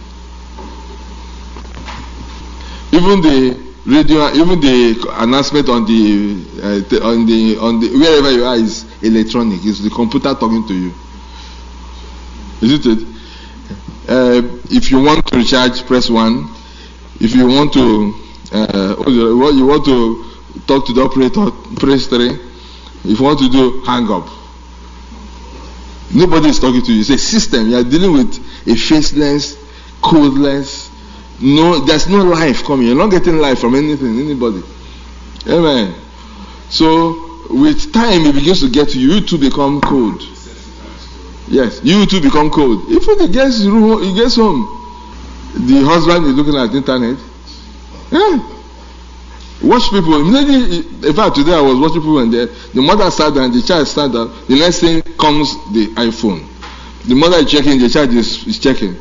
Even the radio, even the announcement on the, uh, on the, on the, wherever you are is electronic. It's the computer talking to you. Isn't it? Uh, if you want to recharge, press one. If you want to, uh, you want to talk to the operator, press three. If you want to do, hang up. Nobody is talking to you. It's a system. You are dealing with a faceless, codeless. No, there's no life coming. You're not getting life from anything, anybody. Amen. So with time, it begins to get to you. You too become cold. Yes, you too become cold. If he gets he gets home, the husband is looking at the internet. Yeah. Watch people. Immediately, in fact, today I was watching people and the, the mother sat down, the child sat down. The next thing comes the iPhone. The mother is checking, the child is, is checking.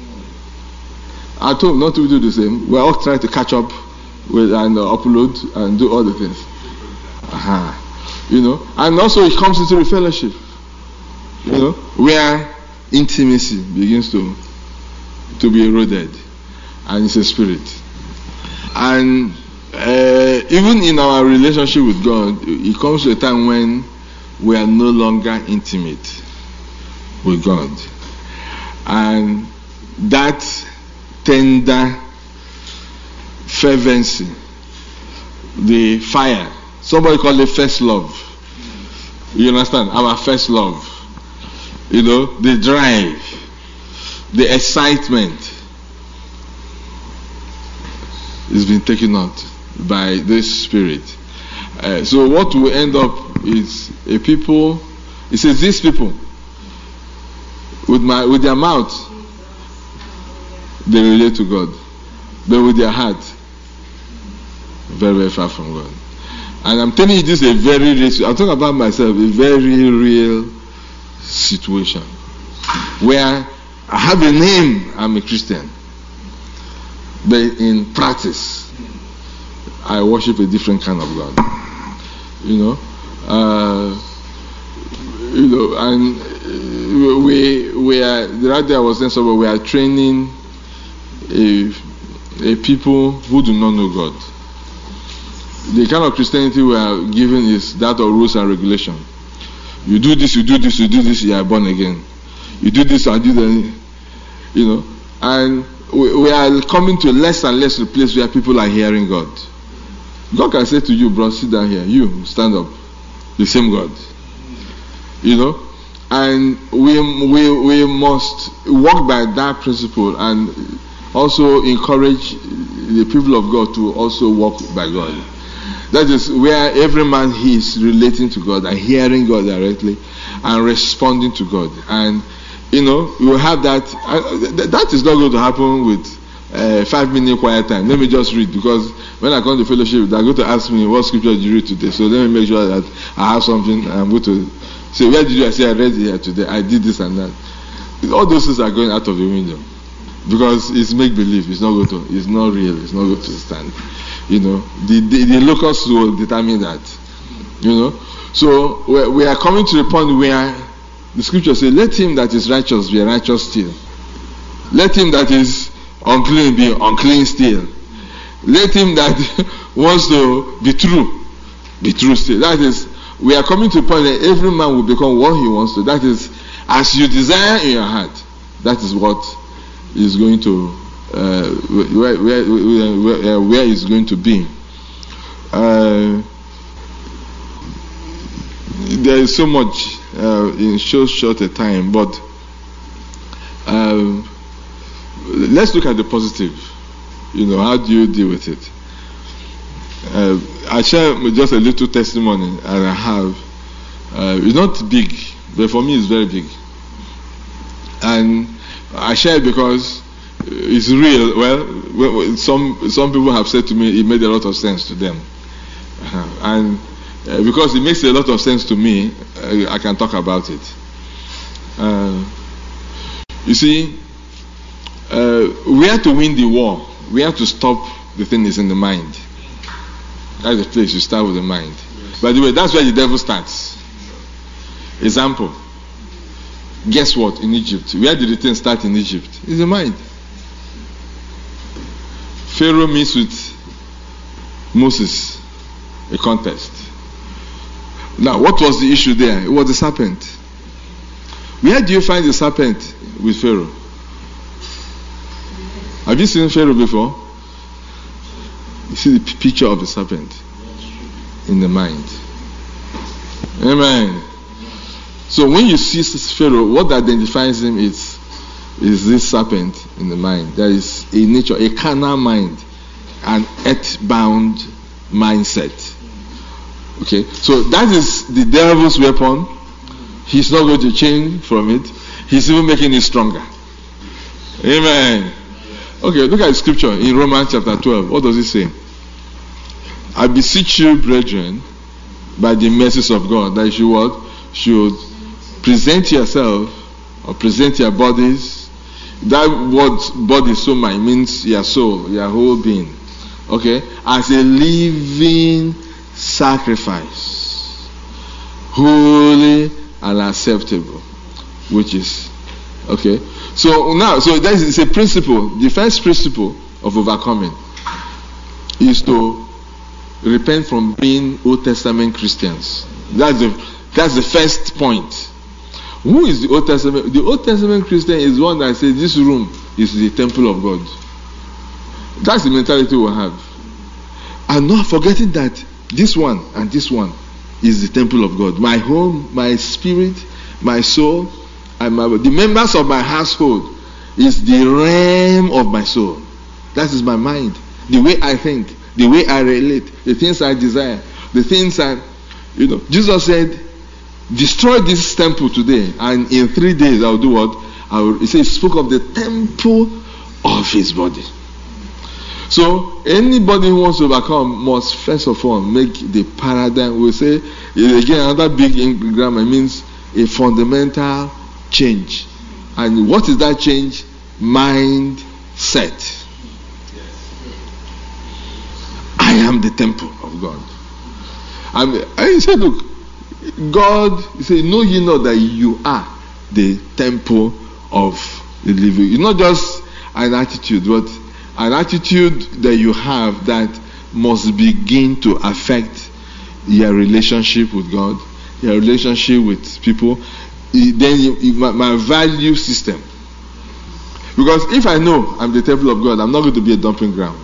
I told him not to do the same. We're all trying to catch up with and uh, upload and do all the things. Uh-huh. You know, and also it comes into the fellowship. You know, where intimacy begins to to be eroded, and it's a spirit. And uh, even in our relationship with God, it comes to a time when we are no longer intimate with God, and that tender fervency, the fire, somebody call it first love. You understand? Our first love. You know, the drive, the excitement is being taken out by this spirit. Uh, so what will end up is a people, it says these people, with my with their mouth, they relate to God, but with their heart, very, very far from God. And I'm telling you this is a very real, I'm talking about myself, a very real situation where I have a name, I'm a Christian, but in practice I worship a different kind of God. You know, uh, you know, and we we are the other day I was saying somewhere we are training a a people who do not know God. The kind of Christianity we are given is that of rules and regulation. You do this, you do this, you do this, you are born again. You do this and do that, you know. And we, we are coming to less and less a place where people are hearing God. God can say to you, bro, sit down here. You, stand up. The same God. You know. And we, we, we must walk by that principle and also encourage the people of God to also walk by God. That is where every man is relating to God and hearing God directly and responding to God. And, you know, you will have that. Uh, that is not going to happen with uh, five minute quiet time. Let me just read, because when I come to fellowship, they're going to ask me, what scripture did you read today? So let me make sure that I have something. I'm going to say, where did you? I say, I read here today. I did this and that. All those things are going out of the window. Because it's make believe. It's not going to. It's not real. It's not going to stand. You know, the, the, the locus will determine that. You know, so we, we are coming to the point where the scripture says, "Let him that is righteous be righteous still. Let him that is unclean be unclean still. Let him that wants to be true be true still." That is, we are coming to a point that every man will become what he wants to. That is, as you desire in your heart, that is what is going to, uh, where, where, where, where is going to be. Uh, there is so much uh, in so short a time, but uh, let's look at the positive. You know, how do you deal with it? Uh, I share just a little testimony, and I have. Uh, it's not big, but for me, it's very big. And I share it because it's real. Well, some some people have said to me it made a lot of sense to them, uh, and uh, because it makes a lot of sense to me, uh, I can talk about it. Uh, you see, uh, we have to win the war. We have to stop the thing is in the mind. That's the place you start with the mind. Yes. By the way, that's where the devil starts. Example. Guess what? In Egypt. Where did the thing start in Egypt? It's the mind. Pharaoh meets with Moses. A contest. Now, what was the issue there? It was the serpent. Where do you find the serpent with Pharaoh? Have you seen Pharaoh before? You see the p- picture of the serpent in the mind. Amen. So when you see Pharaoh, what identifies him is is this serpent in the mind. There is a nature, a carnal mind, an earth-bound mindset. Okay, so that is the devil's weapon. He's not going to change from it. He's even making it stronger. Amen. Okay, look at the scripture in Romans chapter twelve. What does it say? I beseech you, brethren, by the mercies of God, that you what? Should present yourself or present your bodies. That word body, soma, means your soul, your whole being. Okay? As a living sacrifice, holy and acceptable, which is okay. So now, so that is a principle. The first principle of overcoming is to repent from being Old Testament Christians. That's the that's the first point. Who is the Old Testament? The Old Testament Christian is one that says this room is the temple of God. That's the mentality we have. And not forgetting that this one and this one is the temple of God. My home, my spirit, my soul, and my, the members of my household is the realm of my soul. That is my mind. The way I think, the way I relate, the things I desire, the things I, you know, Jesus said, destroy this temple today, and in three days I'll do what? I will, he said, he spoke of the temple of his body. So anybody who wants to overcome must first of all make the paradigm. We say again, another big grammar means a fundamental change. And what is that change? Mindset. I am the temple of God. And I said, look, God, he said, know ye not that you are the temple of the living. It's not just an attitude, but an attitude that you have that must begin to affect your relationship with God, your relationship with people, then you, my, my value system. Because if I know I'm the temple of God, I'm not going to be a dumping ground.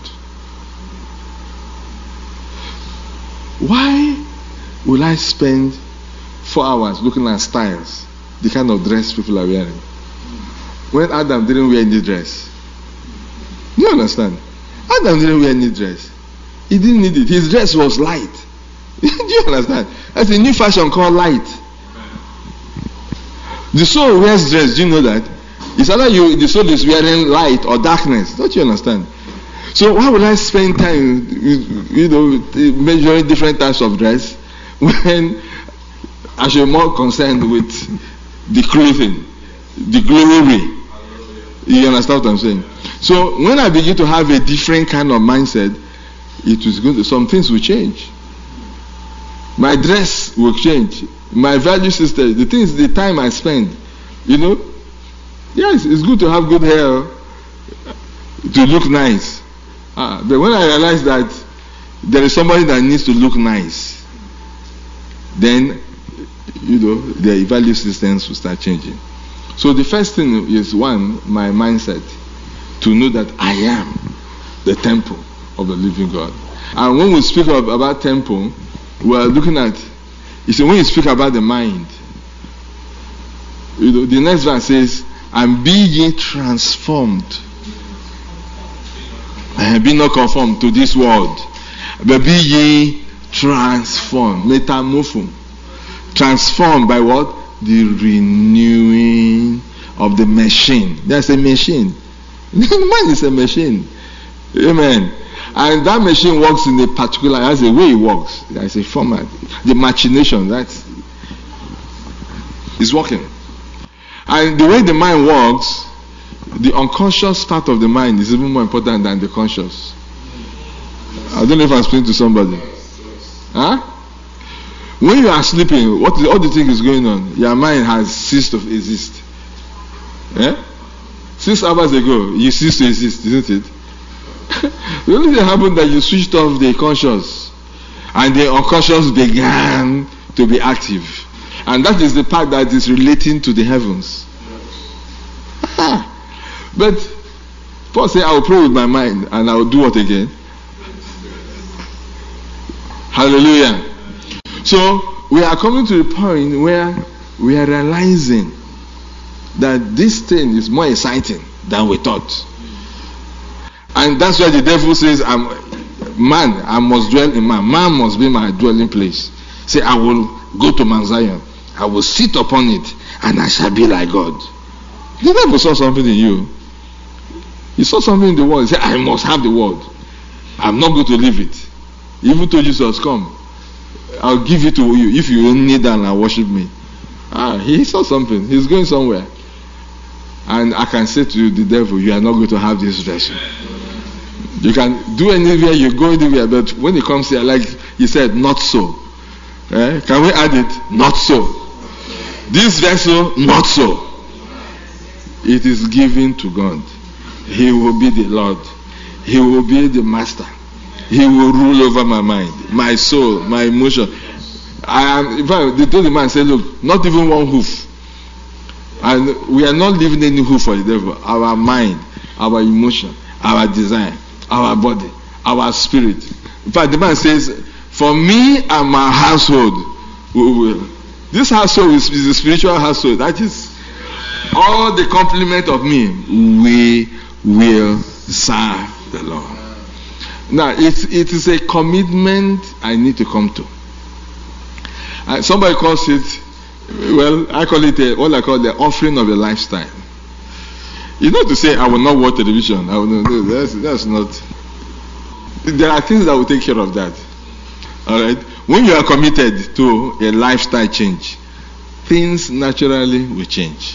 Why will I spend four hours looking at styles, the kind of dress people are wearing, when Adam didn't wear any dress? You understand? Adam didn't wear any dress. He didn't need it. His dress was light. Do you understand? That's a new fashion called light. The soul wears dress. Do you know that? It's either you, the soul is wearing light or darkness. Don't you understand? So why would I spend time, you know, measuring different types of dress when I should be more concerned with the clothing, the glory? You understand what I'm saying? So when I begin to have a different kind of mindset, it is going to, some things will change. My dress will change. My value system, the things, the time I spend, you know. Yes, it's good to have good hair, to look nice. Uh, but when I realize that there is somebody that needs to look nice, then, you know, the value systems will start changing. So the first thing is, one, my mindset, to know that I am the temple of the living God. And when we speak of, about temple, we are looking at, you see, when you speak about the mind, you know, the next verse says, and be ye transformed. And be not conformed to this world, but be ye transformed. Metamorpho. Transformed by what? The renewing of the machine. That's a machine. Man is a machine. Amen. And that machine works in a particular, that's the way it works. There's a format. The machination, that's is working. And the way the mind works, the unconscious part of the mind is even more important than the conscious. I don't know if I'm speaking to somebody. Huh? When you are sleeping, what, what do you think is going on? Your mind has ceased to exist. Eh? Six hours ago, you ceased to exist, isn't it? The only thing happened that you switched off the conscious, and the unconscious began to be active. And that is the part that is relating to the heavens. But Paul said, I will pray with my mind, and I will do what again? Hallelujah. So we are coming to the point where we are realizing that this thing is more exciting than we thought. And that's why the devil says, I'm, man, I must dwell in man. Man must be my dwelling place. Say, I will go to Mount Zion. I will sit upon it, and I shall be like God. The devil saw something in you. He saw something in the world. He said, I must have the word. I'm not going to leave it. He even told Jesus, come, I'll give it to you if you kneel down and worship me. Ah, he saw something. He's going somewhere. And I can say to you, the devil, you are not going to have this vessel. You can do anywhere, you go anywhere, but when it comes here, like he said, not so. Eh? Can we add it? Not so. This vessel, not so. It is given to God. He will be the Lord. He will be the master. He will rule over my mind, my soul, my emotion. I am, in fact, they told the man, say, look, not even one hoof. And we are not leaving any hoof for the devil. Our mind, our emotion, our desire, our body, our spirit. In fact, the man says, for me and my household, we will. This household is, is a spiritual household. That is all the complement of me. We will serve the Lord. Now, it, it is a commitment I need to come to. Uh, somebody calls it, well, I call it a, what I call the offering of a lifestyle. You know, to say, I will not watch television. I will not, no, that's, that's not. There are things that will take care of that. All right? When you are committed to a lifestyle change, things naturally will change.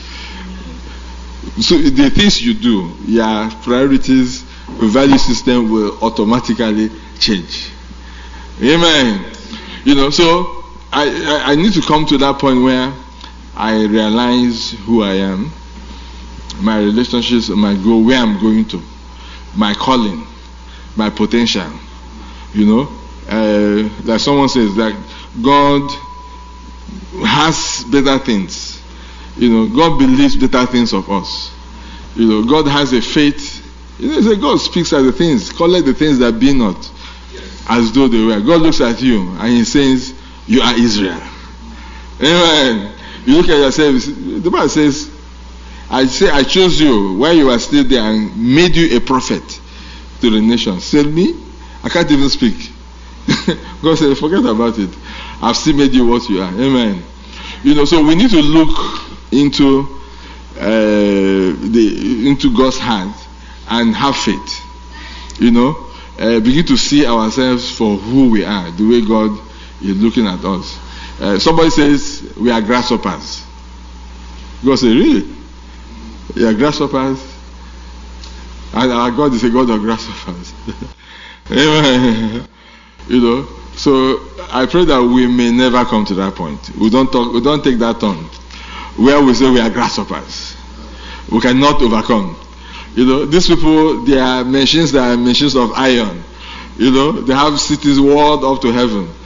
So the things you do, your priorities, your value system will automatically change. Amen. You know, so I, I, I need to come to that point where I realize who I am, my relationships, my goal, where I'm going to, my calling, my potential. You know, uh, like someone says that God has better things. You know, God believes better things of us. You know, God has a faith. You know, so God speaks at the things, call it the things that be not, as though they were. God looks at you and He says, you are Israel. Amen. You look at yourself, the Bible says, I say I chose you while you were still there and made you a prophet to the nations. Said me, I can't even speak. God said, forget about it. I've still made you what you are. Amen. You know, so we need to look into uh, the into God's hand and have faith. You know, uh, begin to see ourselves for who we are, the way God is looking at us. Uh, somebody says we are grasshoppers. God says, really? You are grasshoppers? And our God is a God of grasshoppers. Amen. You know, so I pray that we may never come to that point. We don't talk. We don't take that turn where we say we are grasshoppers. We cannot overcome. You know, these people, they are machines that are machines of iron. You know, they have cities walled up to heaven.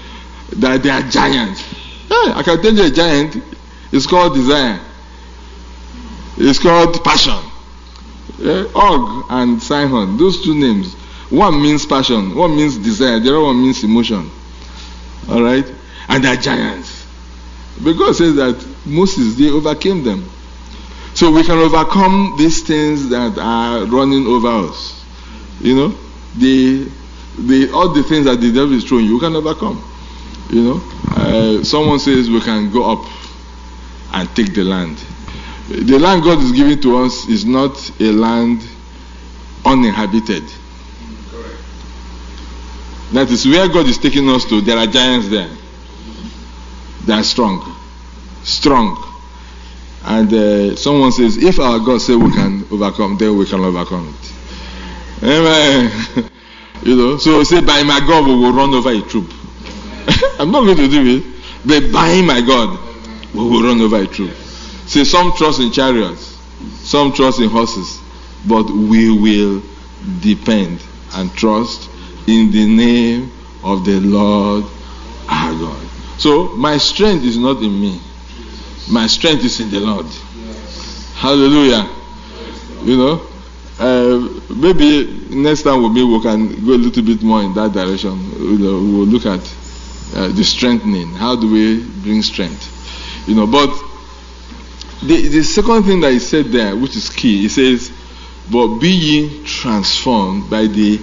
that they are giants. Yeah, I can tell you a giant. It's called desire. It's called passion. Yeah, Og and Sihon, those two names. One means passion, one means desire, the other one means emotion. All right? And they are giants. But God says that Moses, they overcame them. So we can overcome these things that are running over us. You know? The, the, all the things that the devil is throwing you, you can overcome. You know? Uh, someone says we can go up and take the land. The land God is giving to us is not a land uninhabited. Correct. That is where God is taking us to. There are giants there. They are strong. Strong. And uh, someone says, if our God says we can overcome, then we can overcome it. Amen. You know, so say, by my God we will run over a troop. I'm not going to do it, but by my God we will run over a troop. See, some trust in chariots, some trust in horses, but we will depend and trust in the name of the Lord our God. So, my strength is not in me. My strength is in the Lord. Hallelujah. You know, uh, maybe next time we'll, be, we can go a little bit more in that direction. You know, we'll look at uh, the strengthening. How do we bring strength? You know, but The, the second thing that he said there, which is key, he says, but be ye transformed by the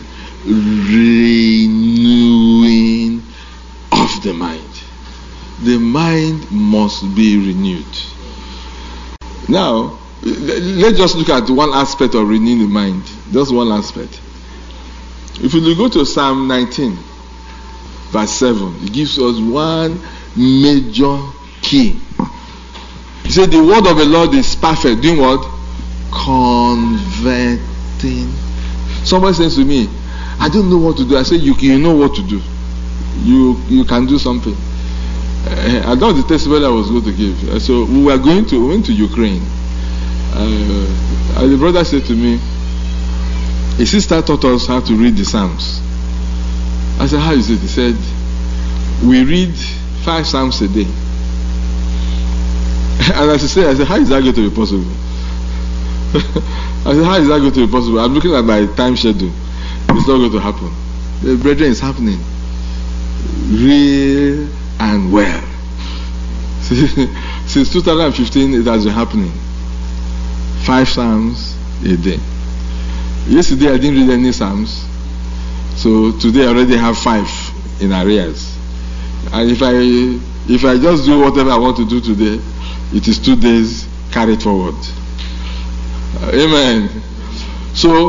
renewing of the mind. The mind must be renewed. Now, let's just look at one aspect of renewing the mind. Just one aspect. If you go to Psalm nineteen, verse seven, it gives us one major key. He said, the word of the Lord is perfect. Doing what? Converting. Somebody says to me, I don't know what to do. I say, you, you know what to do. You you can do something. Uh, I know the testimony I was going to give. Uh, so we were going to we went to Ukraine. Uh, and the brother said to me, a sister taught us how to read the Psalms. I said, how is it? He said, we read five Psalms a day. And as I said, I said, how is that going to be possible? I said, how is that going to be possible? I'm looking at my time schedule. It's not going to happen. The brethren, is happening. Real and well. Since two thousand fifteen, it has been happening. Five Psalms a day. Yesterday, I didn't read any Psalms. So today, I already have five in arrears. And if I if I just do whatever I want to do today, it is two days carried forward. Uh, amen. So,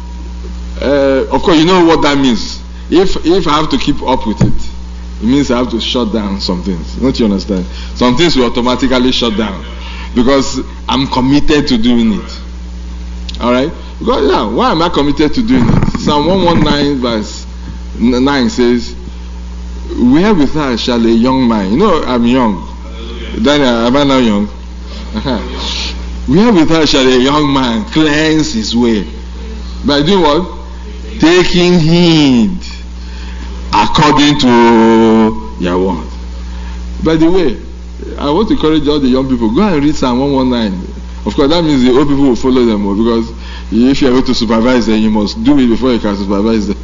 uh, of course, you know what that means. If if I have to keep up with it, it means I have to shut down some things. Don't you understand? Some things will automatically shut down because I'm committed to doing it. All right? Because yeah, why am I committed to doing it? Psalm one nineteen verse nine says, "Wherewithal shall a young man?" You know, I'm young. Daniel, am I now young? Uh-huh. Wherewithal shall a young man cleanse his way? By doing what? Taking heed according to your word. By the way, I want to encourage all the young people, go and read Psalm one nineteen. Of course, that means the old people will follow them more, because if you are going to supervise them, you must do it before you can supervise them.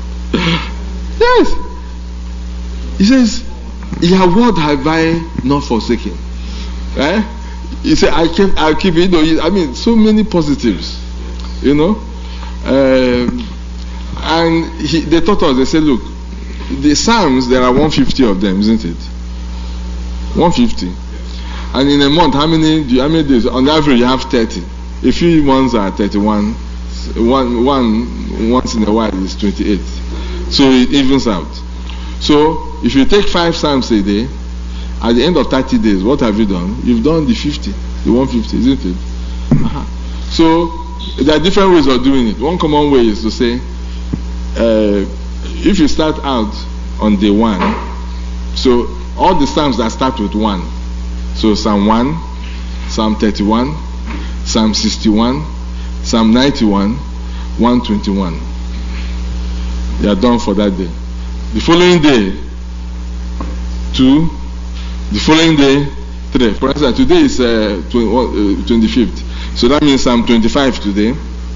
Yes. He says, your word have I not forsaken. Right? He said, I keep, I keep it. You know, I mean, so many positives. You know? Um, and he, they taught us, they said, look, the Psalms, there are one hundred fifty of them, isn't it? one hundred fifty. And in a month, how many, do you, how many days? On average, you have thirty. A few months are thirty-one. One, one, once in a while is twenty-eight. So it evens out. So if you take five Psalms a day, at the end of thirty days, what have you done? You've done the fifty, the one hundred fifty, isn't it? Uh-huh. So there are different ways of doing it. One common way is to say, uh, if you start out on day one, so all the Psalms that start with one, so Psalm one, Psalm thirty-one, Psalm sixty-one, Psalm ninety-one, one twenty-one. They are done for that day. The following day, two, the following day, three. For instance, today is uh, twenty-fifth. So that means I'm twenty-five today.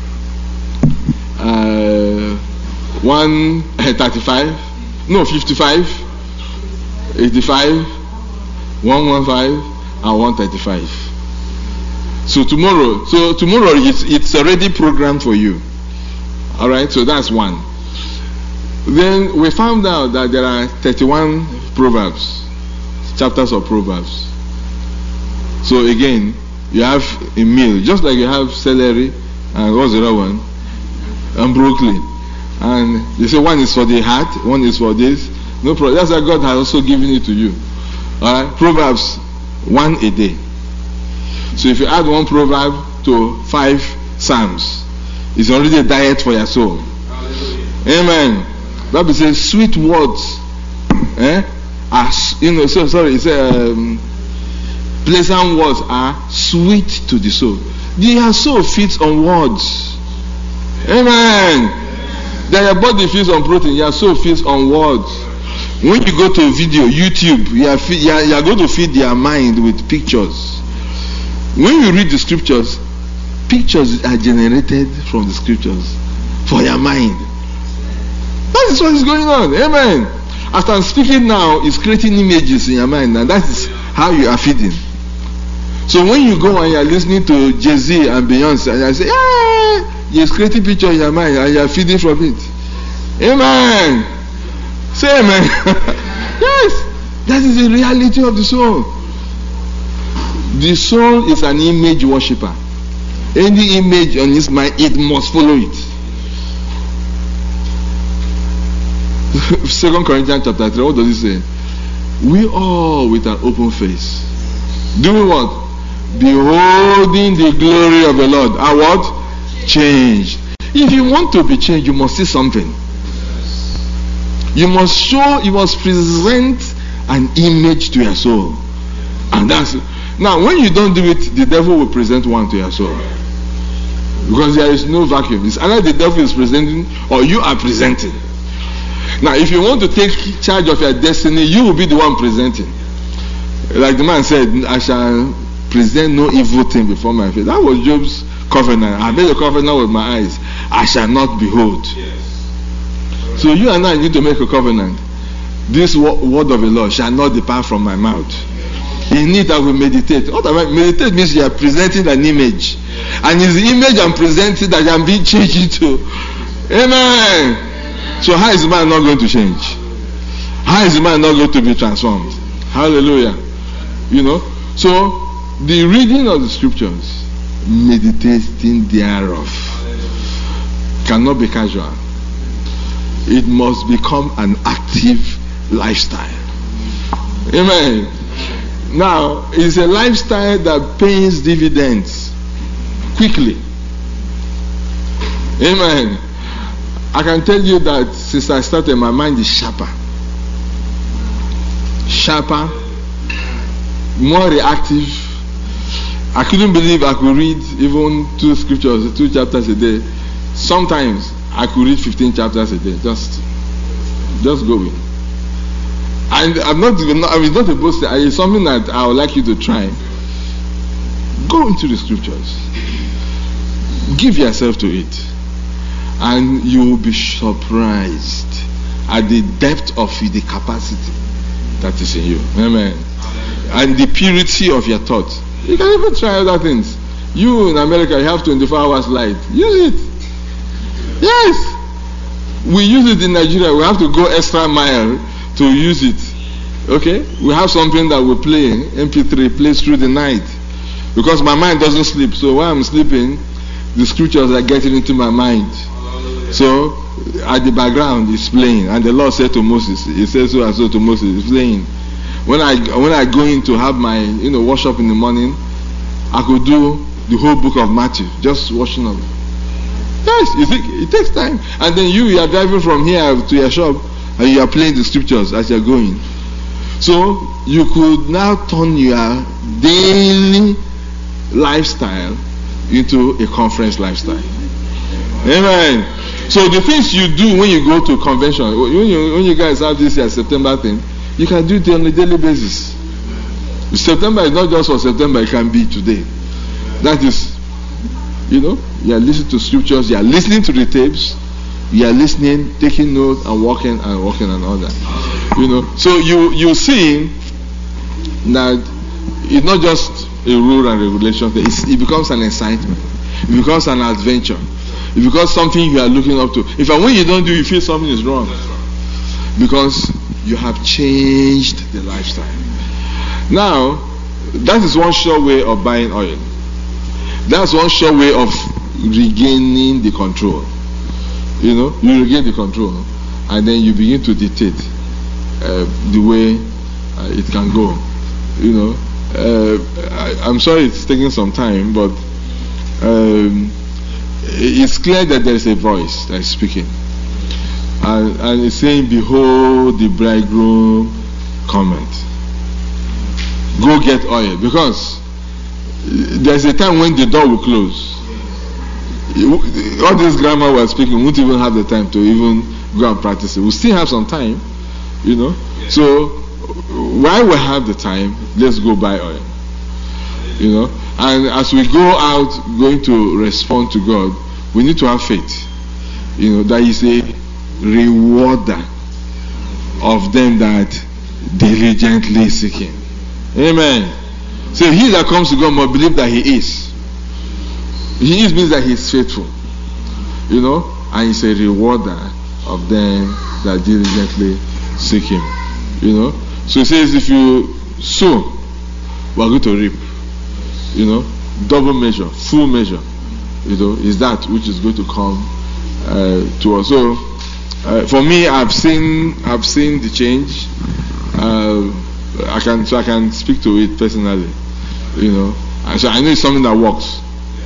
Uh, one thirty-five, no, fifty-five, eighty-five, one fifteen, and one thirty-five. So tomorrow, so tomorrow it's, it's already programmed for you. All right, so that's one. Then we found out that there are thirty-one proverbs, chapters of Proverbs. So again, you have a meal, just like you have celery and what's the other one? And broccoli. And they say one is for the heart, one is for this. No problem. That's why God has also given it to you. All right, Proverbs one a day. So if you add one proverb to five psalms, it's already a diet for your soul. Hallelujah. Amen. Bible says sweet words, eh? Are, you know, so sorry, it's um, pleasant words are sweet to the soul. The soul feeds on words. Amen. That your body feeds on protein, your soul feeds on words. When you go to video, YouTube, you are, feed, you, are, you are going to feed your mind with pictures. When you read the scriptures, pictures are generated from the scriptures for your mind. That is what is going on. Amen. As I'm speaking now, it's creating images in your mind, and that is how you are feeding. So when you go and you are listening to Jay-Z and Beyonce, and I say, yeah, you're creating picture in your mind, and you are feeding from it. Amen. Say amen. Yes, that is the reality of the soul. The soul is an image worshipper. Any image on his mind, it must follow it. Second Corinthians chapter three, what does it say? We all with an open face, doing what? Beholding the glory of the Lord. Are what? Changed. If you want to be changed, you must see something. You must show, you must present an image to your soul. And that's now when you don't do it, the devil will present one to your soul. Because there is no vacuum. It's either the devil is presenting or you are presenting. Now, if you want to take charge of your destiny, you will be the one presenting. Like the man said, I shall present no evil thing before my face. That was Job's covenant. I made a covenant with my eyes. I shall not behold. Yes. So you and I need to make a covenant. This word of the Lord shall not depart from my mouth. In it I will meditate. What I mean, meditate means you are presenting an image. And it's the image I'm presenting that I'm being changed into. Amen. So how is the man not going to change? How is the man not going to be transformed? Hallelujah. You know, so the reading of the scriptures, meditating thereof, cannot be casual. It must become an active lifestyle. Amen. Now, it's a lifestyle that pays dividends quickly. Amen. I can tell you that since I started, my mind is sharper. Sharper, more reactive. I couldn't believe I could read even two scriptures, two chapters a day. Sometimes I could read fifteen chapters a day. Just, just going. And I'm not even, I mean, it's not a boast. It's something that I would like you to try. Go into the scriptures. Give yourself to it. And you will be surprised at the depth of the capacity that is in you. Amen. And the purity of your thought. You can even try other things. You in America, you have twenty-four hours light. Use it. Yes. We use it in Nigeria. We have to go extra mile to use it. Okay? We have something that we play, M P three, plays through the night. Because my mind doesn't sleep. So while I'm sleeping, the scriptures are getting into my mind. So at the background it's playing, and the Lord said to Moses, He said so and so to Moses, it's playing. When I when I go in to have my you know worship in the morning, I could do the whole book of Matthew, just washing up. Yes, you think it takes time. And then you, you are driving from here to your shop and you are playing the scriptures as you are going. So you could now turn your daily lifestyle into a conference lifestyle. Amen. So the things you do when you go to convention, when you, when you guys have this year September thing, You can do it on a daily basis. September is not just for September, it can be today. That is, you know, you are listening to scriptures, you are listening to the tapes, you are listening, taking notes, and walking and walking and all that. You know, so you you see that it's not just a rule and regulation. It's, it becomes an excitement. It becomes an adventure. It becomes something you are looking up to. In fact, when you don't do it, you feel something is wrong. Because you have changed the lifestyle. Now, that is one sure way of buying oil. That's one sure way of regaining the control. You know, you regain the control, and then you begin to dictate uh, the way uh, it can go. You know, uh, I, I'm sorry it's taking some time, but um, it's clear that there is a voice that is speaking. And, and it's saying, behold, the bridegroom cometh. Go get oil. Because there's a time when the door will close. All this grammar we're speaking, we won't even have the time to even go and practice it. We still have some time, you know. So, while we have the time, let's go buy oil. You know. And as we go out, going to respond to God, we need to have faith. You know, that He's a rewarder of them that diligently seek Him. Amen. So he that comes to God must believe that He is. He is means that He is faithful. You know, and He's a rewarder of them that diligently seek Him. You know. So He says, if you sow, we are going to reap. You know, double measure, full measure. You know, is that which is going to come uh, to us. So uh, for me, I've seen, I've seen the change. Uh, I can, so I can speak to it personally. You know, and so I know it's something that works,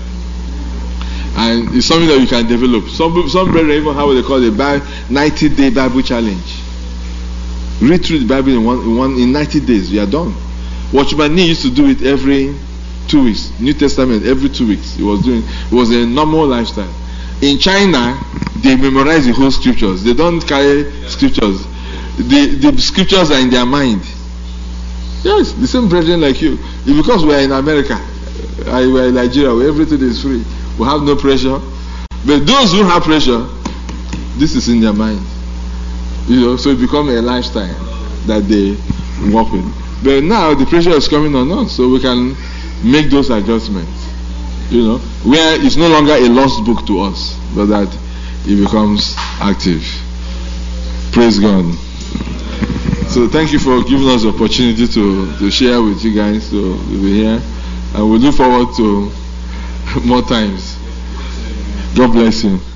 and it's something that you can develop. Some, some brethren even have what they call the ninety-day Bible challenge. Read through the Bible in one, in one, in ninety days. You are done. Watchman Nee used to do it every two weeks. New Testament every two weeks. He was doing. It was a normal lifestyle. In China, they memorize the whole scriptures. They don't carry scriptures. The the scriptures are in their mind. Yes, the same brethren like you. Because we are in America, I, we are in Nigeria, where everything is free. We have no pressure. But those who have pressure, this is in their mind. You know, so it becomes a lifestyle that they work with. But now the pressure is coming on us, so we can make those adjustments. You know, where it's no longer a lost book to us, but that it becomes active. Praise God. So thank you for giving us the opportunity to, to share with you guys, to be here. And we look forward to more times. God bless you.